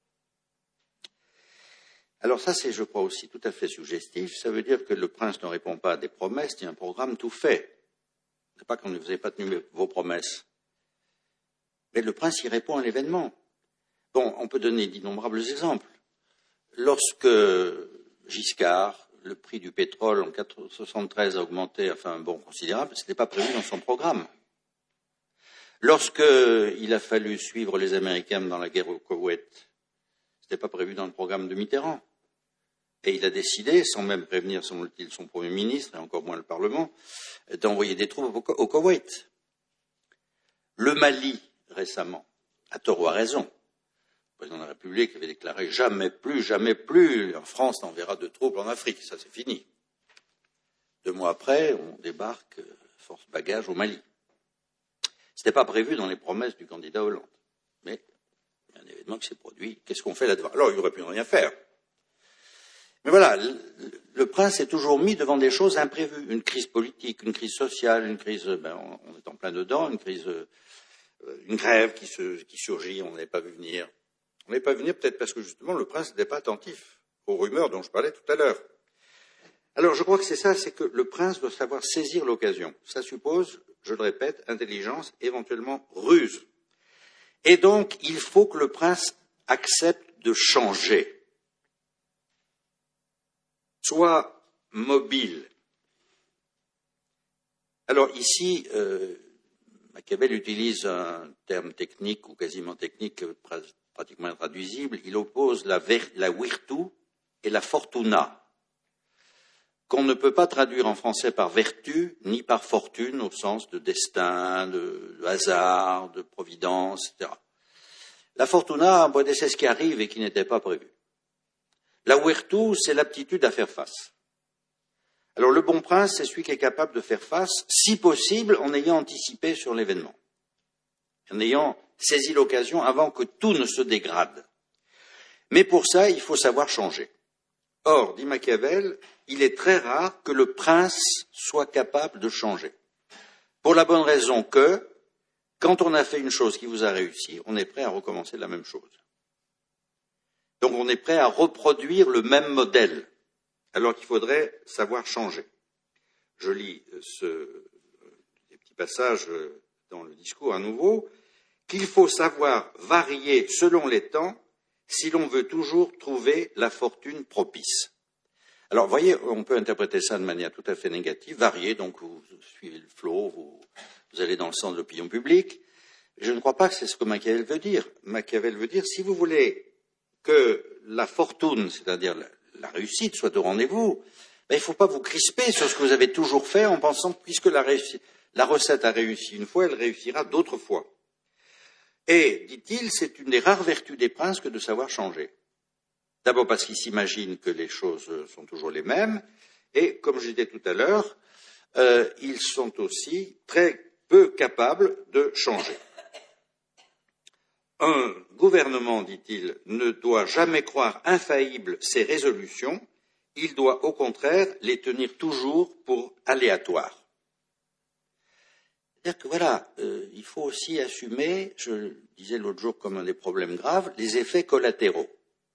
Alors ça, c'est, je crois, aussi tout à fait suggestif. Ça veut dire que le prince ne répond pas à des promesses, il y a un programme tout fait. Ce n'est pas qu'on ne vous avez pas tenu vos promesses. Mais le prince y répond à l'événement. Bon, on peut donner d'innombrables exemples. Lorsque Giscard, le prix du pétrole en mille neuf cent soixante-treize a augmenté, enfin un bond considérable, ce n'était pas prévu dans son programme. Lorsqu'il a fallu suivre les Américains dans la guerre au Koweït, ce n'était pas prévu dans le programme de Mitterrand. Et il a décidé, sans même prévenir, semble-t-il, son Premier ministre, et encore moins le Parlement, d'envoyer des troupes au Koweït. Le Mali, récemment, à tort ou à raison, le président de la République avait déclaré « jamais plus, jamais plus, en France, on enverra de troupes en Afrique ». Ça, c'est fini. Deux mois après, on débarque, force bagage, au Mali. Ce n'était pas prévu dans les promesses du candidat Hollande. Mais il y a un événement qui s'est produit. Qu'est-ce qu'on fait là-devant? Alors, il aurait pu ne rien faire. Mais voilà, le, le prince est toujours mis devant des choses imprévues. Une crise politique, une crise sociale, une crise, ben, on, on est en plein dedans, une crise, euh, une grève qui, se, qui surgit, on n'avait pas vu venir. On n'avait pas vu venir peut-être parce que justement le prince n'était pas attentif aux rumeurs dont je parlais tout à l'heure. Alors je crois que c'est ça, c'est que le prince doit savoir saisir l'occasion. Ça suppose, je le répète, intelligence, éventuellement ruse. Et donc, il faut que le prince accepte de changer. Soit mobile, Alors ici, euh, Machiavel utilise un terme technique ou quasiment technique, pratiquement intraduisible. Il oppose la, ver, la virtu et la fortuna, qu'on ne peut pas traduire en français par vertu ni par fortune au sens de destin, de, de hasard, de providence, et cetera. La fortuna, c'est ce qui arrive et qui n'était pas prévu. La virtu, c'est l'aptitude à faire face. Alors le bon prince, c'est celui qui est capable de faire face, si possible, en ayant anticipé sur l'événement, en ayant saisi l'occasion avant que tout ne se dégrade. Mais pour ça, il faut savoir changer. Or, dit Machiavel, il est très rare que le prince soit capable de changer. Pour la bonne raison que, quand on a fait une chose qui vous a réussi, on est prêt à recommencer la même chose. Donc on est prêt à reproduire le même modèle, alors qu'il faudrait savoir changer. Je lis ce, des petits passages dans le discours à nouveau, qu'il faut savoir varier selon les temps si l'on veut toujours trouver la fortune propice. Alors, vous voyez, on peut interpréter ça de manière tout à fait négative, varier, donc vous suivez le flot, vous, vous allez dans le sens de l'opinion publique. Je ne crois pas que c'est ce que Machiavel veut dire. Machiavel veut dire, si vous voulez que la fortune, c'est-à-dire la, la réussite, soit au rendez-vous, ben, il ne faut pas vous crisper sur ce que vous avez toujours fait en pensant que puisque la, réussi, la recette a réussi une fois, elle réussira d'autres fois. Et, dit-il, c'est une des rares vertus des princes que de savoir changer. D'abord parce qu'ils s'imaginent que les choses sont toujours les mêmes, et, comme je disais tout à l'heure, euh, ils sont aussi très peu capables de changer. Un gouvernement, dit-il, ne doit jamais croire infaillibles ses résolutions, il doit au contraire les tenir toujours pour aléatoires. C'est-à-dire que voilà, euh, il faut aussi assumer, je le disais l'autre jour comme un des problèmes graves, les effets collatéraux.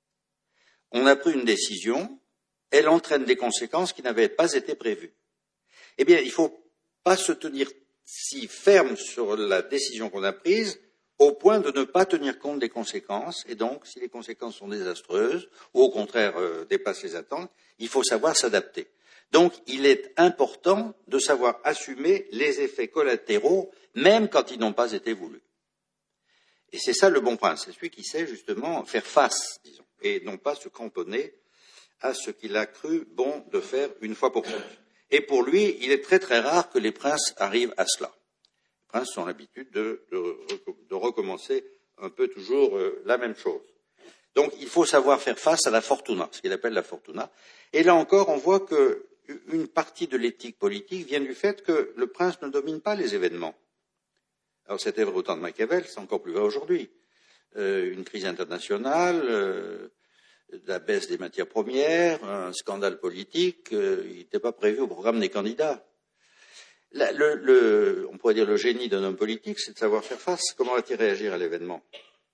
On a pris une décision, elle entraîne des conséquences qui n'avaient pas été prévues. Eh bien, il ne faut pas se tenir si ferme sur la décision qu'on a prise au point de ne pas tenir compte des conséquences, et donc, si les conséquences sont désastreuses, ou au contraire euh, dépassent les attentes, il faut savoir s'adapter. Donc, il est important de savoir assumer les effets collatéraux, même quand ils n'ont pas été voulus. Et c'est ça le bon prince, c'est celui qui sait justement faire face, disons, et non pas se cramponner à ce qu'il a cru bon de faire une fois pour toutes. Et pour lui, il est très très rare que les princes arrivent à cela. Les princes ont l'habitude de, de, de recommencer un peu toujours euh, la même chose. Donc, il faut savoir faire face à la fortuna, ce qu'il appelle la fortuna. Et là encore, on voit que une partie de l'éthique politique vient du fait que le prince ne domine pas les événements. Alors c'était vrai au temps de Machiavel, c'est encore plus vrai aujourd'hui. Euh, une crise internationale, euh, la baisse des matières premières, un scandale politique, euh, il n'était pas prévu au programme des candidats. La, le, le, on pourrait dire le génie d'un homme politique, c'est de savoir faire face. Comment va-t-il réagir à l'événement?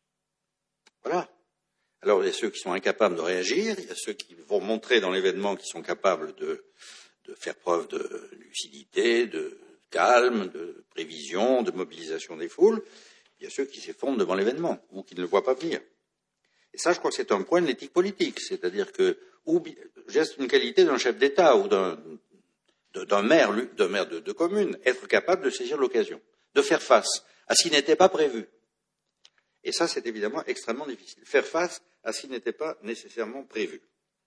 Voilà. Alors, il y a ceux qui sont incapables de réagir, il y a ceux qui vont montrer dans l'événement qu'ils sont capables de, de faire preuve de lucidité, de calme, de prévision, de mobilisation des foules. Il y a ceux qui s'effondrent devant l'événement ou qui ne le voient pas venir. Et ça, je crois que c'est un point de l'éthique politique, c'est-à-dire que c'est une qualité d'un chef d'État ou d'un, d'un maire, d'un maire de, de commune, être capable de saisir l'occasion, de faire face à ce qui n'était pas prévu. Et ça, c'est évidemment extrêmement difficile. Faire face à ce qui n'était pas nécessairement prévu.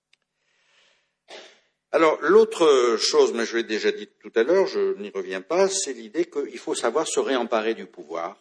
Alors, l'autre chose, mais je l'ai déjà dit tout à l'heure, je n'y reviens pas, c'est l'idée qu'il faut savoir se réemparer du pouvoir.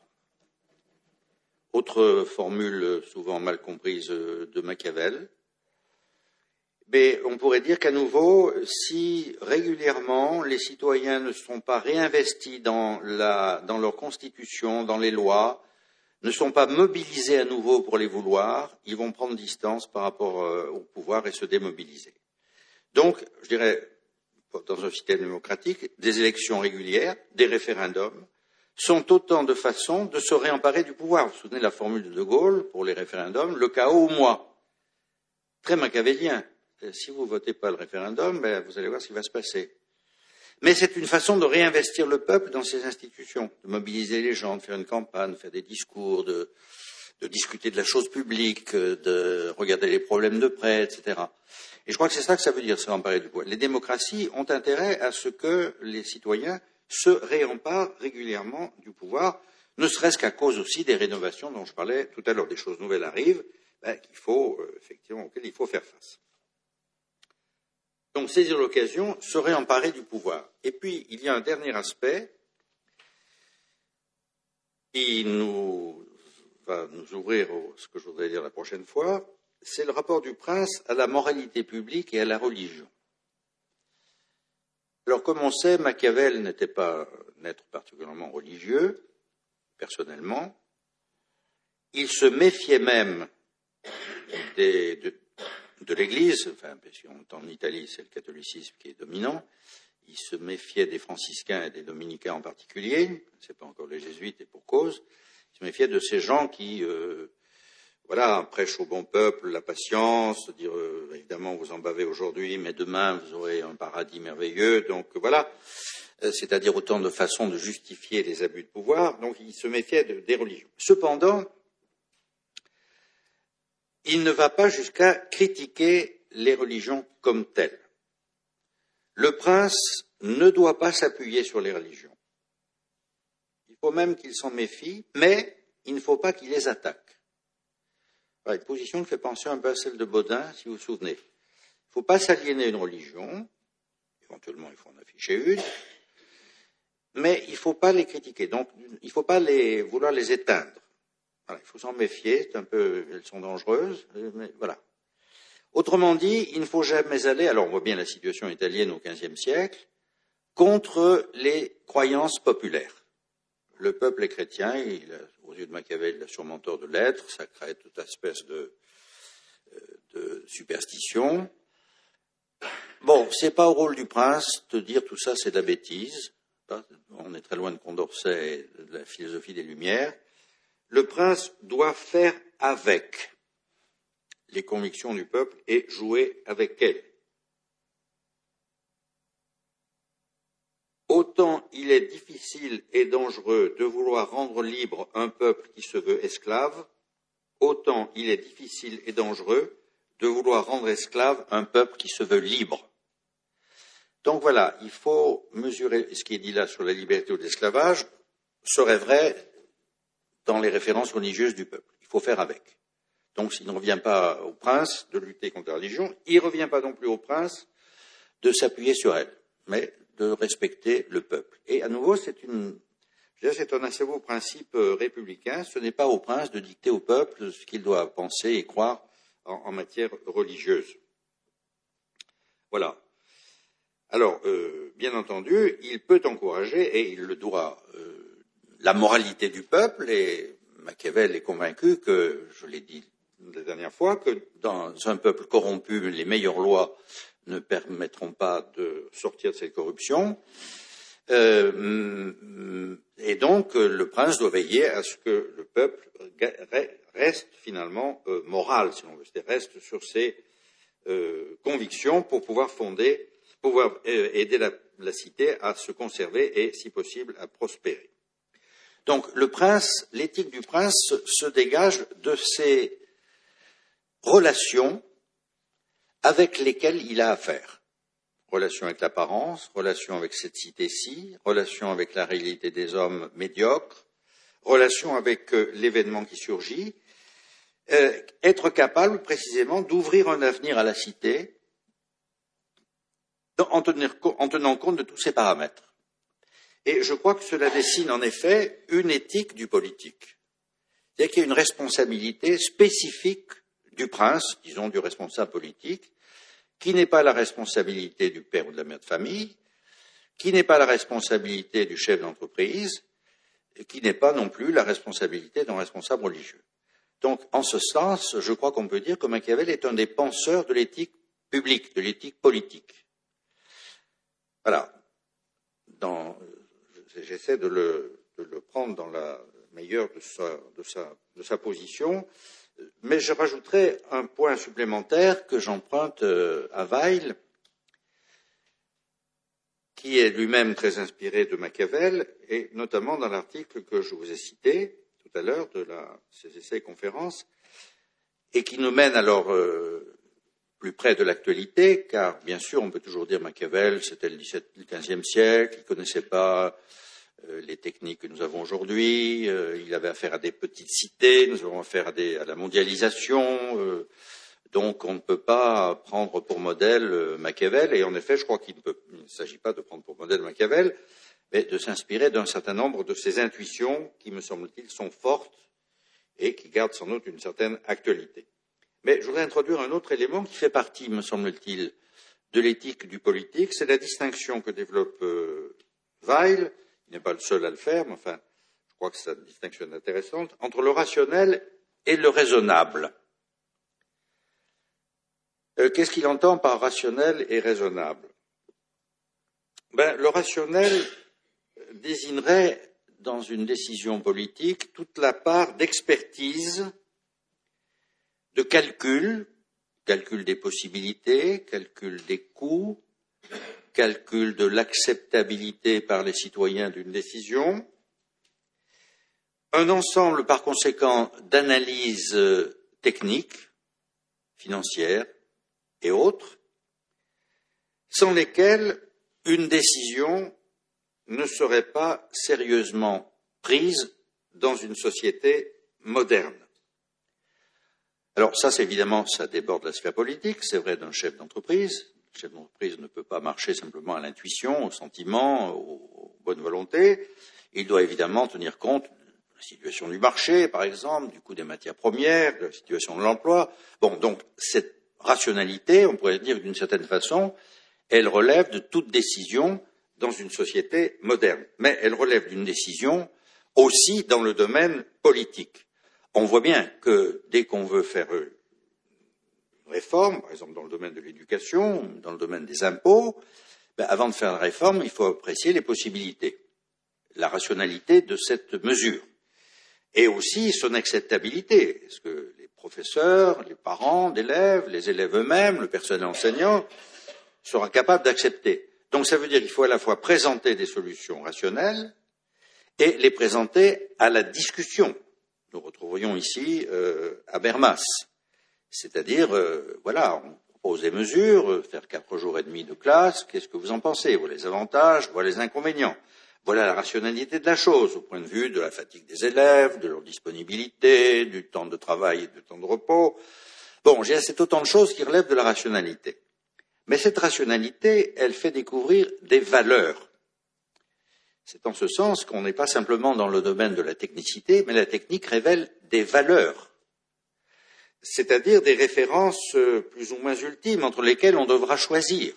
Autre formule souvent mal comprise de Machiavel. Mais on pourrait dire qu'à nouveau, si régulièrement les citoyens ne sont pas réinvestis dans, la, dans leur constitution, dans les lois, ne sont pas mobilisés à nouveau pour les vouloir, ils vont prendre distance par rapport euh, au pouvoir et se démobiliser. Donc, je dirais, dans un système démocratique, des élections régulières, des référendums, sont autant de façons de se réemparer du pouvoir. Vous vous souvenez de la formule de De Gaulle pour les référendums, le chaos ou moi. Très machiavélien. Si vous ne votez pas le référendum, ben, vous allez voir ce qui va se passer. Mais c'est une façon de réinvestir le peuple dans ses institutions, de mobiliser les gens, de faire une campagne, de faire des discours, de, de discuter de la chose publique, de regarder les problèmes de près, et cetera. Et je crois que c'est ça que ça veut dire, se réemparer du pouvoir. Les démocraties ont intérêt à ce que les citoyens se réempare régulièrement du pouvoir, ne serait-ce qu'à cause aussi des rénovations dont je parlais tout à l'heure. Des choses nouvelles arrivent, ben, qu'il faut, euh, effectivement, auxquelles il faut faire face. Donc, saisir l'occasion, se réemparer du pouvoir. Et puis, il y a un dernier aspect qui nous va nous ouvrir ce que je voudrais dire la prochaine fois, c'est le rapport du prince à la moralité publique et à la religion. Alors, comme on sait, Machiavel n'était pas un être particulièrement religieux, personnellement. Il se méfiait même des, de, de l'Église, enfin, parce qu'en Italie, c'est le catholicisme qui est dominant. Il se méfiait des franciscains et des dominicains en particulier, ce n'est pas encore les jésuites et pour cause. Il se méfiait de ces gens qui, euh, voilà, prêchent au bon peuple la patience, dire euh, évidemment vous en bavez aujourd'hui, mais demain vous aurez un paradis merveilleux. Donc voilà, euh, c'est-à-dire autant de façons de justifier les abus de pouvoir. Donc il se méfiait de, des religions. Cependant, il ne va pas jusqu'à critiquer les religions comme telles. Le prince ne doit pas s'appuyer sur les religions. Il faut même qu'il s'en méfie, mais il ne faut pas qu'il les attaque. Voilà, une position qui fait penser un peu à celle de Baudin, si vous vous souvenez. Il ne faut pas s'aliéner une religion, éventuellement il faut en afficher une, mais il ne faut pas les critiquer, donc il ne faut pas les, vouloir les éteindre. Voilà, il faut s'en méfier, c'est un peu, elles sont dangereuses, mais voilà. Autrement dit, il ne faut jamais aller, alors on voit bien la situation italienne au quinzième siècle, contre les croyances populaires. Le peuple est chrétien, il a, aux yeux de Machiavel, il a sûrement tort de l'être, ça crée toute espèce de, de superstition. Bon, c'est pas au rôle du prince de dire tout ça, c'est de la bêtise. On est très loin de Condorcet et de la philosophie des Lumières. Le prince doit faire avec les convictions du peuple et jouer avec elles. Autant il est difficile et dangereux de vouloir rendre libre un peuple qui se veut esclave, autant il est difficile et dangereux de vouloir rendre esclave un peuple qui se veut libre. Donc voilà, il faut mesurer ce qui est dit là sur la liberté ou l'esclavage serait vrai dans les références religieuses du peuple. Il faut faire avec. Donc s'il ne revient pas au prince de lutter contre la religion, il ne revient pas non plus au prince de s'appuyer sur elle, mais de respecter le peuple. Et à nouveau, c'est une, je dirais, c'est un assez beau principe républicain. Ce n'est pas au prince de dicter au peuple ce qu'il doit penser et croire en, en matière religieuse. Voilà. Alors, euh, bien entendu, il peut encourager, et il le doit, euh, la moralité du peuple, et Machiavel est convaincu que, je l'ai dit la dernière fois, que dans un peuple corrompu, les meilleures lois ne permettront pas de sortir de cette corruption. Euh, et donc, le prince doit veiller à ce que le peuple reste finalement euh, moral, si on veut, c'est-à-dire reste sur ses euh, convictions pour pouvoir fonder, pouvoir euh, aider la, la cité à se conserver et, si possible, à prospérer. Donc, le prince, l'éthique du prince se, se dégage de ces relations avec lesquelles il a affaire. Relation avec l'apparence, relation avec cette cité-ci, relation avec la réalité des hommes médiocres, relation avec euh, l'événement qui surgit, euh, être capable précisément d'ouvrir un avenir à la cité en, tenir, en tenant compte de tous ces paramètres. Et je crois que cela dessine en effet une éthique du politique. C'est-à-dire qu'il y a une responsabilité spécifique du prince, disons du responsable politique, qui n'est pas la responsabilité du père ou de la mère de famille, qui n'est pas la responsabilité du chef d'entreprise, et qui n'est pas non plus la responsabilité d'un responsable religieux. Donc, en ce sens, je crois qu'on peut dire que Machiavel est un des penseurs de l'éthique publique, de l'éthique politique. Voilà. Dans, j'essaie de le, de le prendre dans la meilleure de sa, de sa, de sa position. Mais je rajouterai un point supplémentaire que j'emprunte à Weil, qui est lui-même très inspiré de Machiavel, et notamment dans l'article que je vous ai cité tout à l'heure de la, ces essais et conférences, et qui nous mène alors euh, plus près de l'actualité, car bien sûr, on peut toujours dire Machiavel, c'était le quinzième siècle, il ne connaissait pas euh, les techniques que nous avons aujourd'hui, euh, il avait affaire à des petites cités, nous avons affaire à, des, à la mondialisation, euh, donc on ne peut pas prendre pour modèle euh, Machiavel, et en effet, je crois qu'il ne, peut, il ne s'agit pas de prendre pour modèle Machiavel, mais de s'inspirer d'un certain nombre de ces intuitions qui, me semble-t-il, sont fortes et qui gardent sans doute une certaine actualité. Mais je voudrais introduire un autre élément qui fait partie, me semble-t-il, de l'éthique du politique, c'est la distinction que développe euh, Weil, il n'est pas le seul à le faire, mais enfin, je crois que c'est une distinction intéressante, entre le rationnel et le raisonnable. Euh, qu'est-ce qu'il entend par rationnel et raisonnable? Ben, le rationnel désignerait, dans une décision politique, toute la part d'expertise, de calcul, calcul des possibilités, calcul des coûts, calcul de l'acceptabilité par les citoyens d'une décision, un ensemble par conséquent d'analyses techniques, financières et autres, sans lesquelles une décision ne serait pas sérieusement prise dans une société moderne. Alors ça, c'est évidemment, ça déborde la sphère politique, c'est vrai d'un chef d'entreprise. Le chef d'entreprise ne peut pas marcher simplement à l'intuition, au sentiment, aux bonnes volontés. Il doit évidemment tenir compte de la situation du marché, par exemple, du coût des matières premières, de la situation de l'emploi. Bon, donc cette rationalité, on pourrait dire d'une certaine façon, elle relève de toute décision dans une société moderne. Mais elle relève d'une décision aussi dans le domaine politique. On voit bien que dès qu'on veut faire une réforme, par exemple dans le domaine de l'éducation, dans le domaine des impôts, ben avant de faire la réforme, il faut apprécier les possibilités, la rationalité de cette mesure, et aussi son acceptabilité. Est-ce que les professeurs, les parents d'élèves, les élèves eux-mêmes, le personnel enseignant sera capable d'accepter? Donc ça veut dire qu'il faut à la fois présenter des solutions rationnelles et les présenter à la discussion. Nous retrouverions ici euh, Habermas, c'est-à-dire, euh, voilà, on propose des mesures, euh, faire quatre jours et demi de classe, qu'est-ce que vous en pensez? Voilà les avantages, voilà les inconvénients, voilà la rationalité de la chose, au point de vue de la fatigue des élèves, de leur disponibilité, du temps de travail et du temps de repos. Bon, c'est autant de choses qui relèvent de la rationalité. Mais cette rationalité, elle fait découvrir des valeurs. C'est en ce sens qu'on n'est pas simplement dans le domaine de la technicité, mais la technique révèle des valeurs, c'est-à-dire des références plus ou moins ultimes entre lesquelles on devra choisir.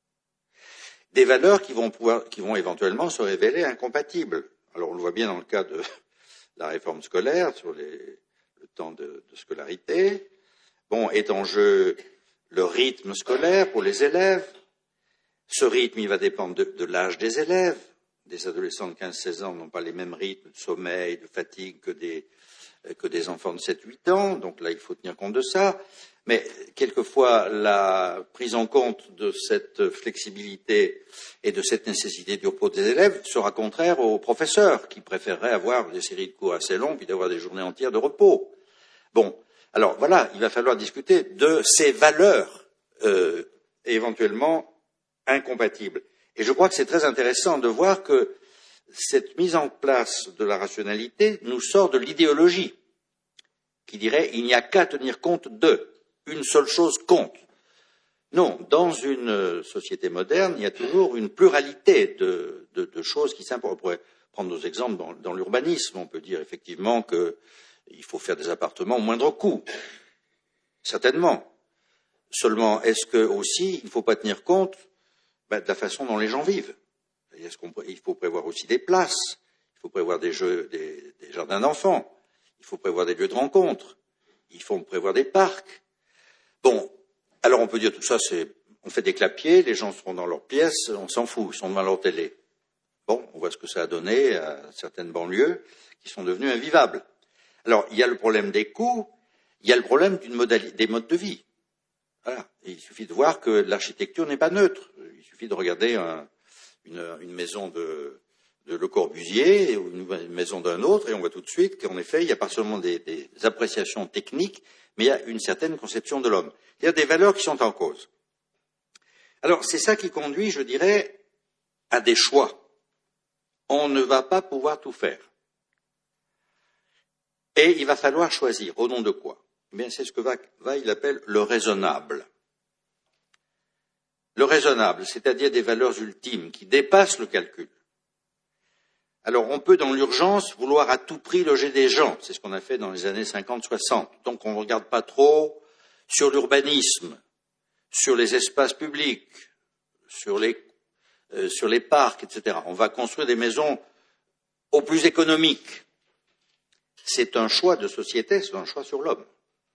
Des valeurs qui vont, pouvoir, qui vont éventuellement se révéler incompatibles. Alors on le voit bien dans le cas de la réforme scolaire, sur les, le temps de, de scolarité. Bon, est en jeu le rythme scolaire pour les élèves. Ce rythme, il va dépendre de, de l'âge des élèves. Des adolescents de quinze seize ans n'ont pas les mêmes rythmes de sommeil, de fatigue que des, que des enfants de sept huit ans. Donc là, il faut tenir compte de ça. Mais quelquefois, la prise en compte de cette flexibilité et de cette nécessité du repos des élèves sera contraire aux professeurs qui préféreraient avoir des séries de cours assez longues puis d'avoir des journées entières de repos. Bon, alors voilà, il va falloir discuter de ces valeurs euh, éventuellement incompatibles. Et je crois que c'est très intéressant de voir que cette mise en place de la rationalité nous sort de l'idéologie, qui dirait il n'y a qu'à tenir compte de, une seule chose compte. Non, dans une société moderne, il y a toujours une pluralité de, de, de choses qui s'imposent. On pourrait prendre nos exemples dans, dans l'urbanisme. On peut dire effectivement qu'il faut faire des appartements au moindre coût. Certainement. Seulement, est-ce que aussi il ne faut pas tenir compte ben, de la façon dont les gens vivent? Est-ce qu'on, il faut prévoir aussi des places, il faut prévoir des jeux, des, des jardins d'enfants, il faut prévoir des lieux de rencontre, il faut prévoir des parcs. Bon, alors on peut dire tout ça, c'est, on fait des clapiers, les gens seront dans leur pièce, on s'en fout, ils sont devant leur télé. Bon, on voit ce que ça a donné à certaines banlieues qui sont devenues invivables. Alors, il y a le problème des coûts, il y a le problème d'une modalité, des modes de vie. Voilà. Et il suffit de voir que l'architecture n'est pas neutre. Il suffit de regarder un, une, une maison de, de Le Corbusier ou une maison d'un autre, et on voit tout de suite qu'en effet, il n'y a pas seulement des, des appréciations techniques, mais il y a une certaine conception de l'homme. Il y a des valeurs qui sont en cause. Alors, c'est ça qui conduit, je dirais, à des choix. On ne va pas pouvoir tout faire. Et il va falloir choisir. Au nom de quoi? Eh bien, c'est ce que Weil appelle le raisonnable. Le raisonnable, c'est-à-dire des valeurs ultimes qui dépassent le calcul. Alors, on peut, dans l'urgence, vouloir à tout prix loger des gens. C'est ce qu'on a fait dans les années cinquante soixante. Donc, on ne regarde pas trop sur l'urbanisme, sur les espaces publics, sur les, euh, sur les parcs, et cetera. On va construire des maisons au plus économiques. C'est un choix de société, c'est un choix sur l'homme.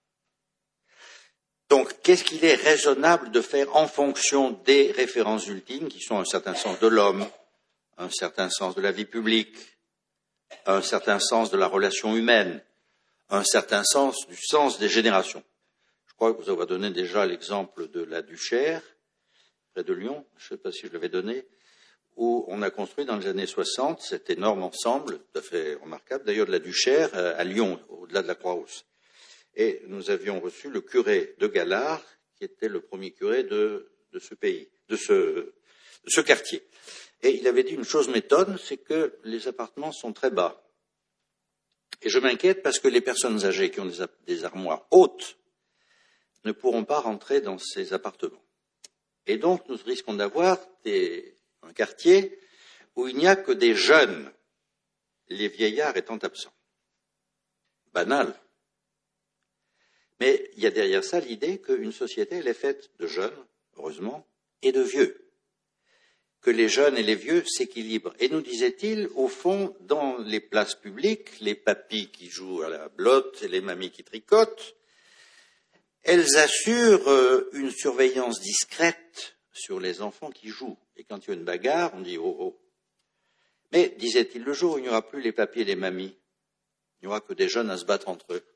Donc, qu'est-ce qu'il est raisonnable de faire en fonction des références ultimes qui sont un certain sens de l'homme, un certain sens de la vie publique, un certain sens de la relation humaine, un certain sens du sens des générations. Je crois que vous avez donné déjà l'exemple de la Duchère, près de Lyon, je ne sais pas si je l'avais donné, où on a construit dans les années soixante cet énorme ensemble, tout à fait remarquable, d'ailleurs de la Duchère, à Lyon, au-delà de la Croix-Rousse. Et nous avions reçu le curé de Galard, qui était le premier curé de, de ce pays, de ce, de ce quartier. Et il avait dit une chose m'étonne, c'est que les appartements sont très bas. Et je m'inquiète parce que les personnes âgées qui ont des, des armoires hautes ne pourront pas rentrer dans ces appartements. Et donc, nous risquons d'avoir des, un quartier où il n'y a que des jeunes, les vieillards étant absents. Banal. Mais il y a derrière ça l'idée qu'une société, elle est faite de jeunes, heureusement, et de vieux. Que les jeunes et les vieux s'équilibrent. Et nous disait-il, au fond, dans les places publiques, les papis qui jouent à la blotte et les mamies qui tricotent, elles assurent une surveillance discrète sur les enfants qui jouent. Et quand il y a une bagarre, on dit « oh, oh ». Mais, disait-il, le jour où il n'y aura plus les papis et les mamies, il n'y aura que des jeunes à se battre entre eux.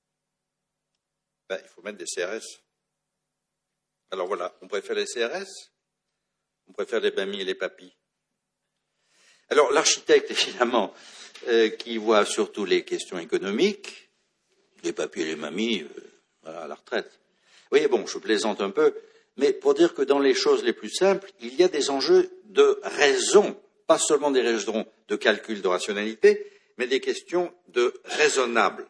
Ben, il faut mettre des C R S. Alors voilà, on préfère les C R S, on préfère les mamies et les papis. Alors l'architecte, évidemment, euh, qui voit surtout les questions économiques, les papis et les mamies, euh, voilà, à la retraite. Vous voyez, bon, je plaisante un peu, mais pour dire que dans les choses les plus simples, il y a des enjeux de raison, pas seulement des raisons de calcul, de rationalité, mais des questions de raisonnable.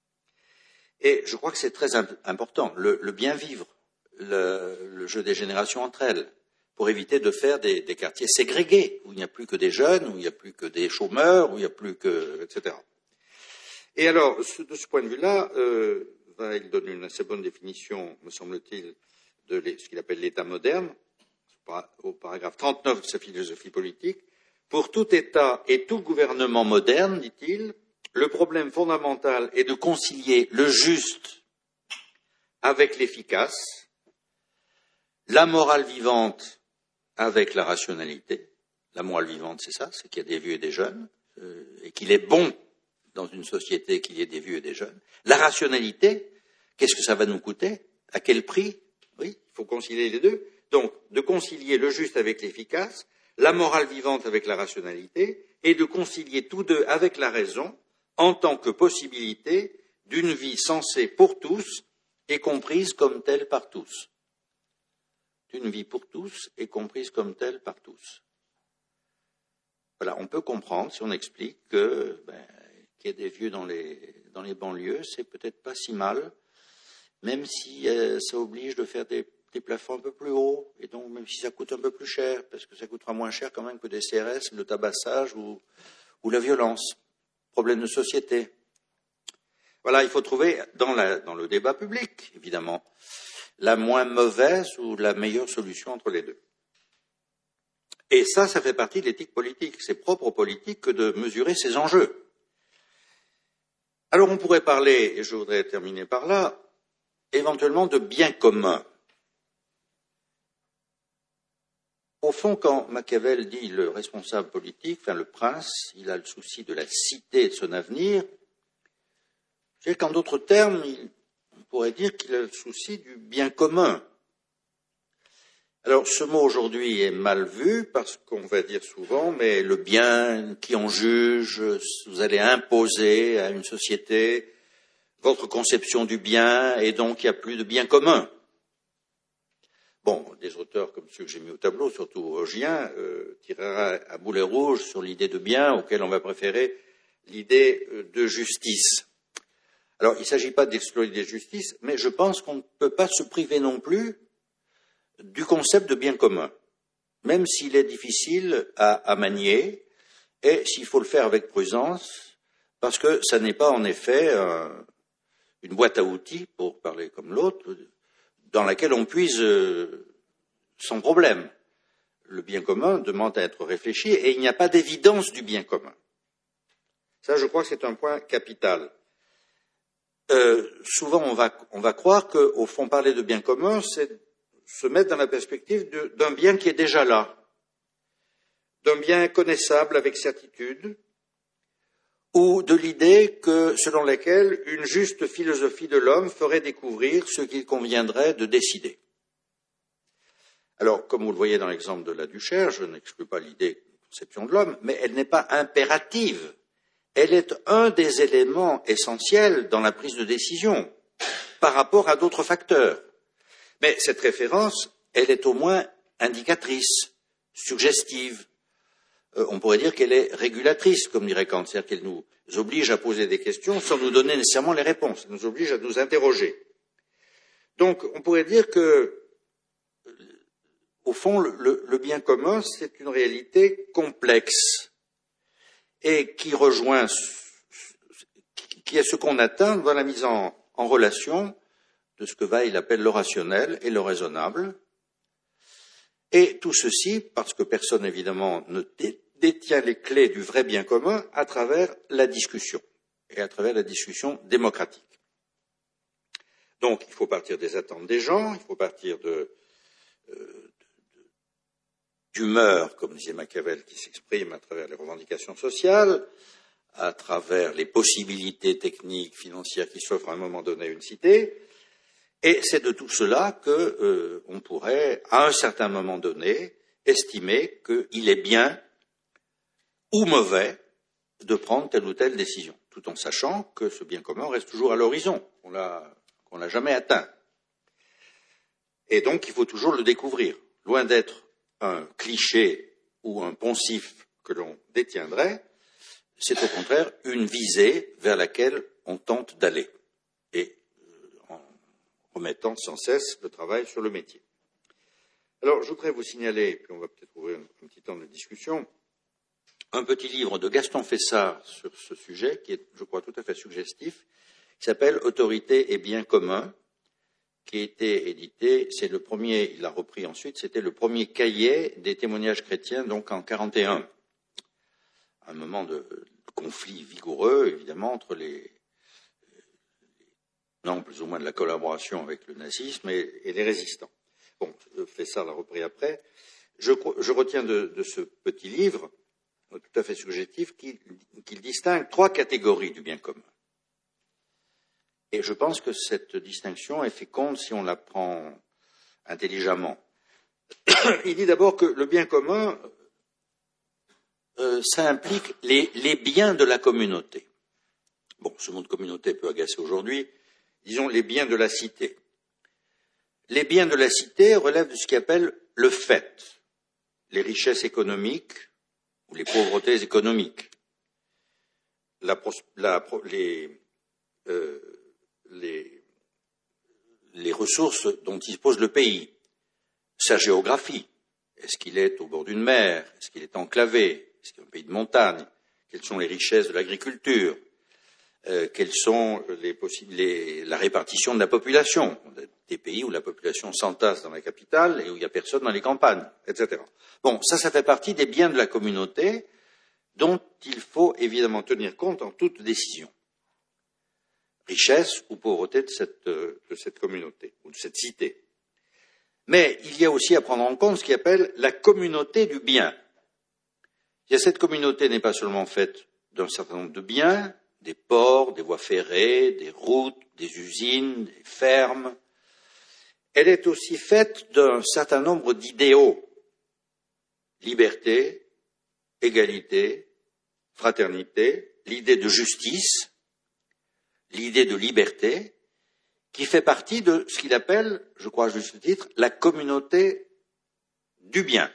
Et je crois que c'est très important, le, le bien vivre, le, le jeu des générations entre elles, pour éviter de faire des, des quartiers ségrégés, où il n'y a plus que des jeunes, où il n'y a plus que des chômeurs, où il n'y a plus que, et cetera. Et alors, de ce point de vue-là, euh, il donne une assez bonne définition, me semble-t-il, de ce qu'il appelle l'État moderne, au paragraphe trente-neuf de sa philosophie politique. Pour tout État et tout gouvernement moderne, dit-il, le problème fondamental est de concilier le juste avec l'efficace, la morale vivante avec la rationalité. La morale vivante, c'est ça, c'est qu'il y a des vieux et des jeunes, euh, et qu'il est bon dans une société qu'il y ait des vieux et des jeunes. La rationalité, qu'est-ce que ça va nous coûter? À quel prix? Oui, il faut concilier les deux. Donc, de concilier le juste avec l'efficace, la morale vivante avec la rationalité, et de concilier tous deux avec la raison, en tant que possibilité d'une vie sensée pour tous et comprise comme telle par tous. D'une vie pour tous et comprise comme telle par tous. Voilà, on peut comprendre, si on explique que ben, qu'il y ait des vieux dans les, dans les banlieues, c'est peut-être pas si mal, même si euh, ça oblige de faire des, des plafonds un peu plus hauts, et donc même si ça coûte un peu plus cher, parce que ça coûtera moins cher quand même que des C R S, le tabassage ou, ou la violence. Problème de société. Voilà, il faut trouver dans, la, dans le débat public, évidemment, la moins mauvaise ou la meilleure solution entre les deux. Et ça, ça fait partie de l'éthique politique. C'est propre aux politiques que de mesurer ces enjeux. Alors on pourrait parler, et je voudrais terminer par là, éventuellement de bien commun. Au fond, quand Machiavel dit le responsable politique, enfin le prince, il a le souci de la cité et de son avenir, je dirais qu'en d'autres termes, il, on pourrait dire qu'il a le souci du bien commun. Alors, ce mot aujourd'hui est mal vu parce qu'on va dire souvent, mais le bien, qui en juge, vous allez imposer à une société votre conception du bien et donc il n'y a plus de bien commun. Bon, des auteurs comme ceux que j'ai mis au tableau, surtout Ogien, euh, tirera à boulet rouge sur l'idée de bien auquel on va préférer l'idée de justice. Alors, il ne s'agit pas d'exclure l'idée de justice, mais je pense qu'on ne peut pas se priver non plus du concept de bien commun, même s'il est difficile à, à manier et s'il faut le faire avec prudence, parce que ça n'est pas en effet euh, une boîte à outils, pour parler comme l'autre, dans laquelle on puise euh, sans problème. Le bien commun demande à être réfléchi et il n'y a pas d'évidence du bien commun. Ça, je crois que c'est un point capital. Euh, souvent, on va, on va croire qu'au fond, parler de bien commun, c'est se mettre dans la perspective de, d'un bien qui est déjà là, d'un bien connaissable avec certitude, ou de l'idée que, selon laquelle une juste philosophie de l'homme ferait découvrir ce qu'il conviendrait de décider. Alors, comme vous le voyez dans l'exemple de la Duchère, je n'exclus pas l'idée de conception de l'homme, mais elle n'est pas impérative. Elle est un des éléments essentiels dans la prise de décision par rapport à d'autres facteurs. Mais cette référence, elle est au moins indicatrice, suggestive. Euh, on pourrait dire qu'elle est régulatrice, comme dirait Kant, c'est-à-dire qu'elle nous oblige à poser des questions sans nous donner nécessairement les réponses. Elle nous oblige à nous interroger. Donc, on pourrait dire que, au fond, le, le bien commun, c'est une réalité complexe et qui rejoint, qui est ce qu'on atteint dans la mise en, en relation de ce que Weil appelle le rationnel et le raisonnable. Et tout ceci parce que personne, évidemment, ne détient les clés du vrai bien commun à travers la discussion, et à travers la discussion démocratique. Donc, il faut partir des attentes des gens, il faut partir de, euh, d'humeur, comme disait Machiavel, qui s'exprime à travers les revendications sociales, à travers les possibilités techniques, financières qui s'offrent à un moment donné à une cité. Et c'est de tout cela que euh, on pourrait, à un certain moment donné, estimer qu'il est bien ou mauvais de prendre telle ou telle décision, tout en sachant que ce bien commun reste toujours à l'horizon, qu'on l'a, qu'on l'a jamais atteint. Et donc, il faut toujours le découvrir. Loin d'être un cliché ou un poncif que l'on détiendrait, c'est au contraire une visée vers laquelle on tente d'aller. Et remettant sans cesse le travail sur le métier. Alors, je voudrais vous signaler, puis on va peut-être ouvrir un, un petit temps de discussion, un petit livre de Gaston Fessard sur ce sujet, qui est, je crois, tout à fait suggestif, qui s'appelle « Autorité et bien commun », qui a été édité, c'est le premier, il l'a repris ensuite, c'était le premier cahier des témoignages chrétiens, donc en quarante et un. Un moment de, de conflit vigoureux, évidemment, entre les non, plus ou moins de la collaboration avec le nazisme et, et les résistants. Bon, Fessard l'a repris après. Je, je retiens de, de ce petit livre, tout à fait suggestif, qu'il, qu'il distingue trois catégories du bien commun. Et je pense que cette distinction est féconde si on la prend intelligemment. Il dit d'abord que le bien commun, euh, ça implique les, les biens de la communauté. Bon, ce mot de communauté peut agacer aujourd'hui. Disons les biens de la cité. Les biens de la cité relèvent de ce qu'on appelle le fait, les richesses économiques ou les pauvretés économiques, la, la, les, euh, les, les ressources dont dispose le pays, sa géographie. Est-ce qu'il est au bord d'une mer? Est-ce qu'il est enclavé? Est-ce qu'il est un pays de montagne? Quelles sont les richesses de l'agriculture? Euh, quelles sont les possibles, les, la répartition de la population, des pays où la population s'entasse dans la capitale et où il n'y a personne dans les campagnes, et cetera. Bon, ça, ça fait partie des biens de la communauté dont il faut évidemment tenir compte en toute décision. Richesse ou pauvreté de cette, de cette communauté ou de cette cité. Mais il y a aussi à prendre en compte ce qu'on appelle la communauté du bien. Et cette communauté n'est pas seulement faite d'un certain nombre de biens, des ports, des voies ferrées, des routes, des usines, des fermes. elle est aussi faite d'un certain nombre d'idéaux. Liberté, égalité, fraternité, l'idée de justice, l'idée de liberté, qui fait partie de ce qu'il appelle, je crois à juste titre, la communauté du bien.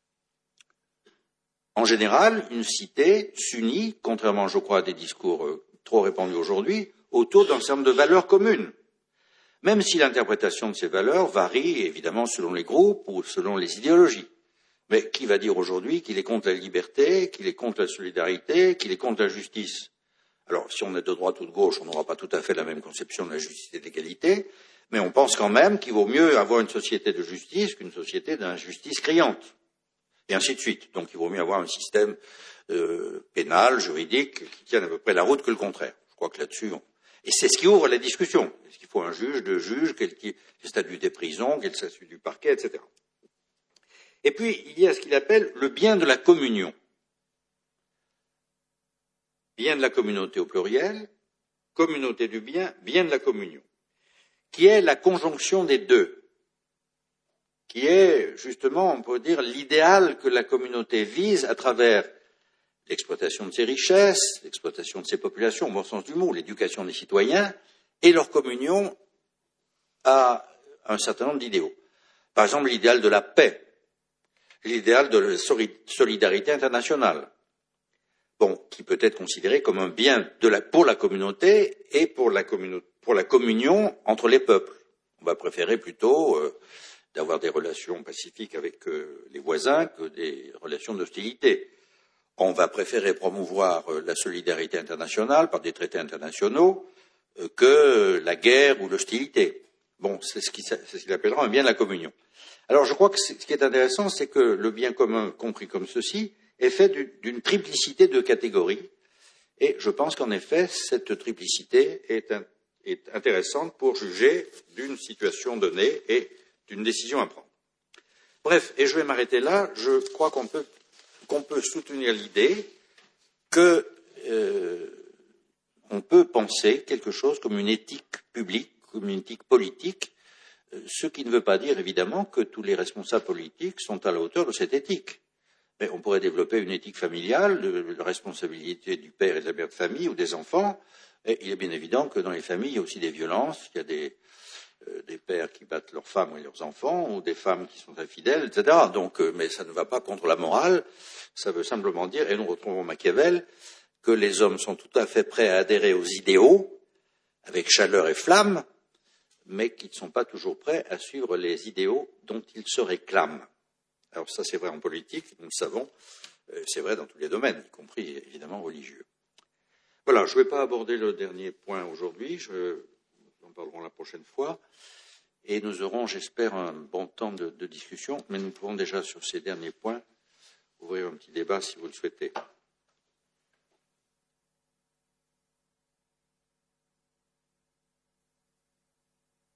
En général, une cité s'unit, contrairement, je crois, à des discours euh, trop répandus aujourd'hui, autour d'un certain nombre de valeurs communes. Même si l'interprétation de ces valeurs varie, évidemment, selon les groupes ou selon les idéologies. Mais qui va dire aujourd'hui qu'il est contre la liberté, qu'il est contre la solidarité, qu'il est contre la justice? Alors, si on est de droite ou de gauche, on n'aura pas tout à fait la même conception de la justice et de l'égalité, mais on pense quand même qu'il vaut mieux avoir une société de justice qu'une société d'injustice criante, et ainsi de suite. Donc, il vaut mieux avoir un système euh, pénal, juridique, qui tienne à peu près la route que le contraire. Je crois que là-dessus, on... et c'est ce qui ouvre la discussion. Est-ce qu'il faut un juge, deux juges, quel est le statut des prisons, quel est le statut du parquet, et cetera. Et puis, il y a ce qu'il appelle le bien de la communion. Bien de la communauté au pluriel, communauté du bien, bien de la communion, qui est la conjonction des deux, qui est justement, on peut dire, l'idéal que la communauté vise à travers l'exploitation de ses richesses, l'exploitation de ses populations, au bon sens du mot, l'éducation des citoyens, et leur communion à un certain nombre d'idéaux. Par exemple, l'idéal de la paix, l'idéal de la solidarité internationale, bon, qui peut être considéré comme un bien de la, pour la communauté et pour la, pour la communion entre les peuples. On va préférer plutôt euh, d'avoir des relations pacifiques avec euh, les voisins que des relations d'hostilité. On va préférer promouvoir euh, la solidarité internationale par des traités internationaux euh, que la guerre ou l'hostilité. Bon, c'est ce qu'il appellera un bien de la communion. Alors, je crois que ce qui est intéressant, c'est que le bien commun, compris comme ceci, est fait d'une triplicité de catégories. Et je pense qu'en effet, cette triplicité est, un, est intéressante pour juger d'une situation donnée et d'une décision à prendre. Bref, et je vais m'arrêter là, je crois qu'on peut, qu'on peut soutenir l'idée que euh, on peut penser quelque chose comme une éthique publique, comme une éthique politique, ce qui ne veut pas dire évidemment que tous les responsables politiques sont à la hauteur de cette éthique. Mais on pourrait développer une éthique familiale, de la responsabilité du père et de la mère de famille ou des enfants. Et il est bien évident que dans les familles, il y a aussi des violences, il y a des, euh, des pères qui battent leurs femmes et leurs enfants, ou des femmes qui sont infidèles, et cetera. Donc, euh, mais ça ne va pas contre la morale, ça veut simplement dire, et nous retrouvons Machiavel, que les hommes sont tout à fait prêts à adhérer aux idéaux, avec chaleur et flamme, mais qu'ils ne sont pas toujours prêts à suivre les idéaux dont ils se réclament. Alors ça, c'est vrai en politique, nous le savons, c'est vrai dans tous les domaines, y compris évidemment religieux. Voilà, je ne vais pas aborder le dernier point aujourd'hui, nous en parlerons la prochaine fois, et nous aurons, j'espère, un bon temps de, de discussion, mais nous pouvons déjà, sur ces derniers points, ouvrir un petit débat si vous le souhaitez.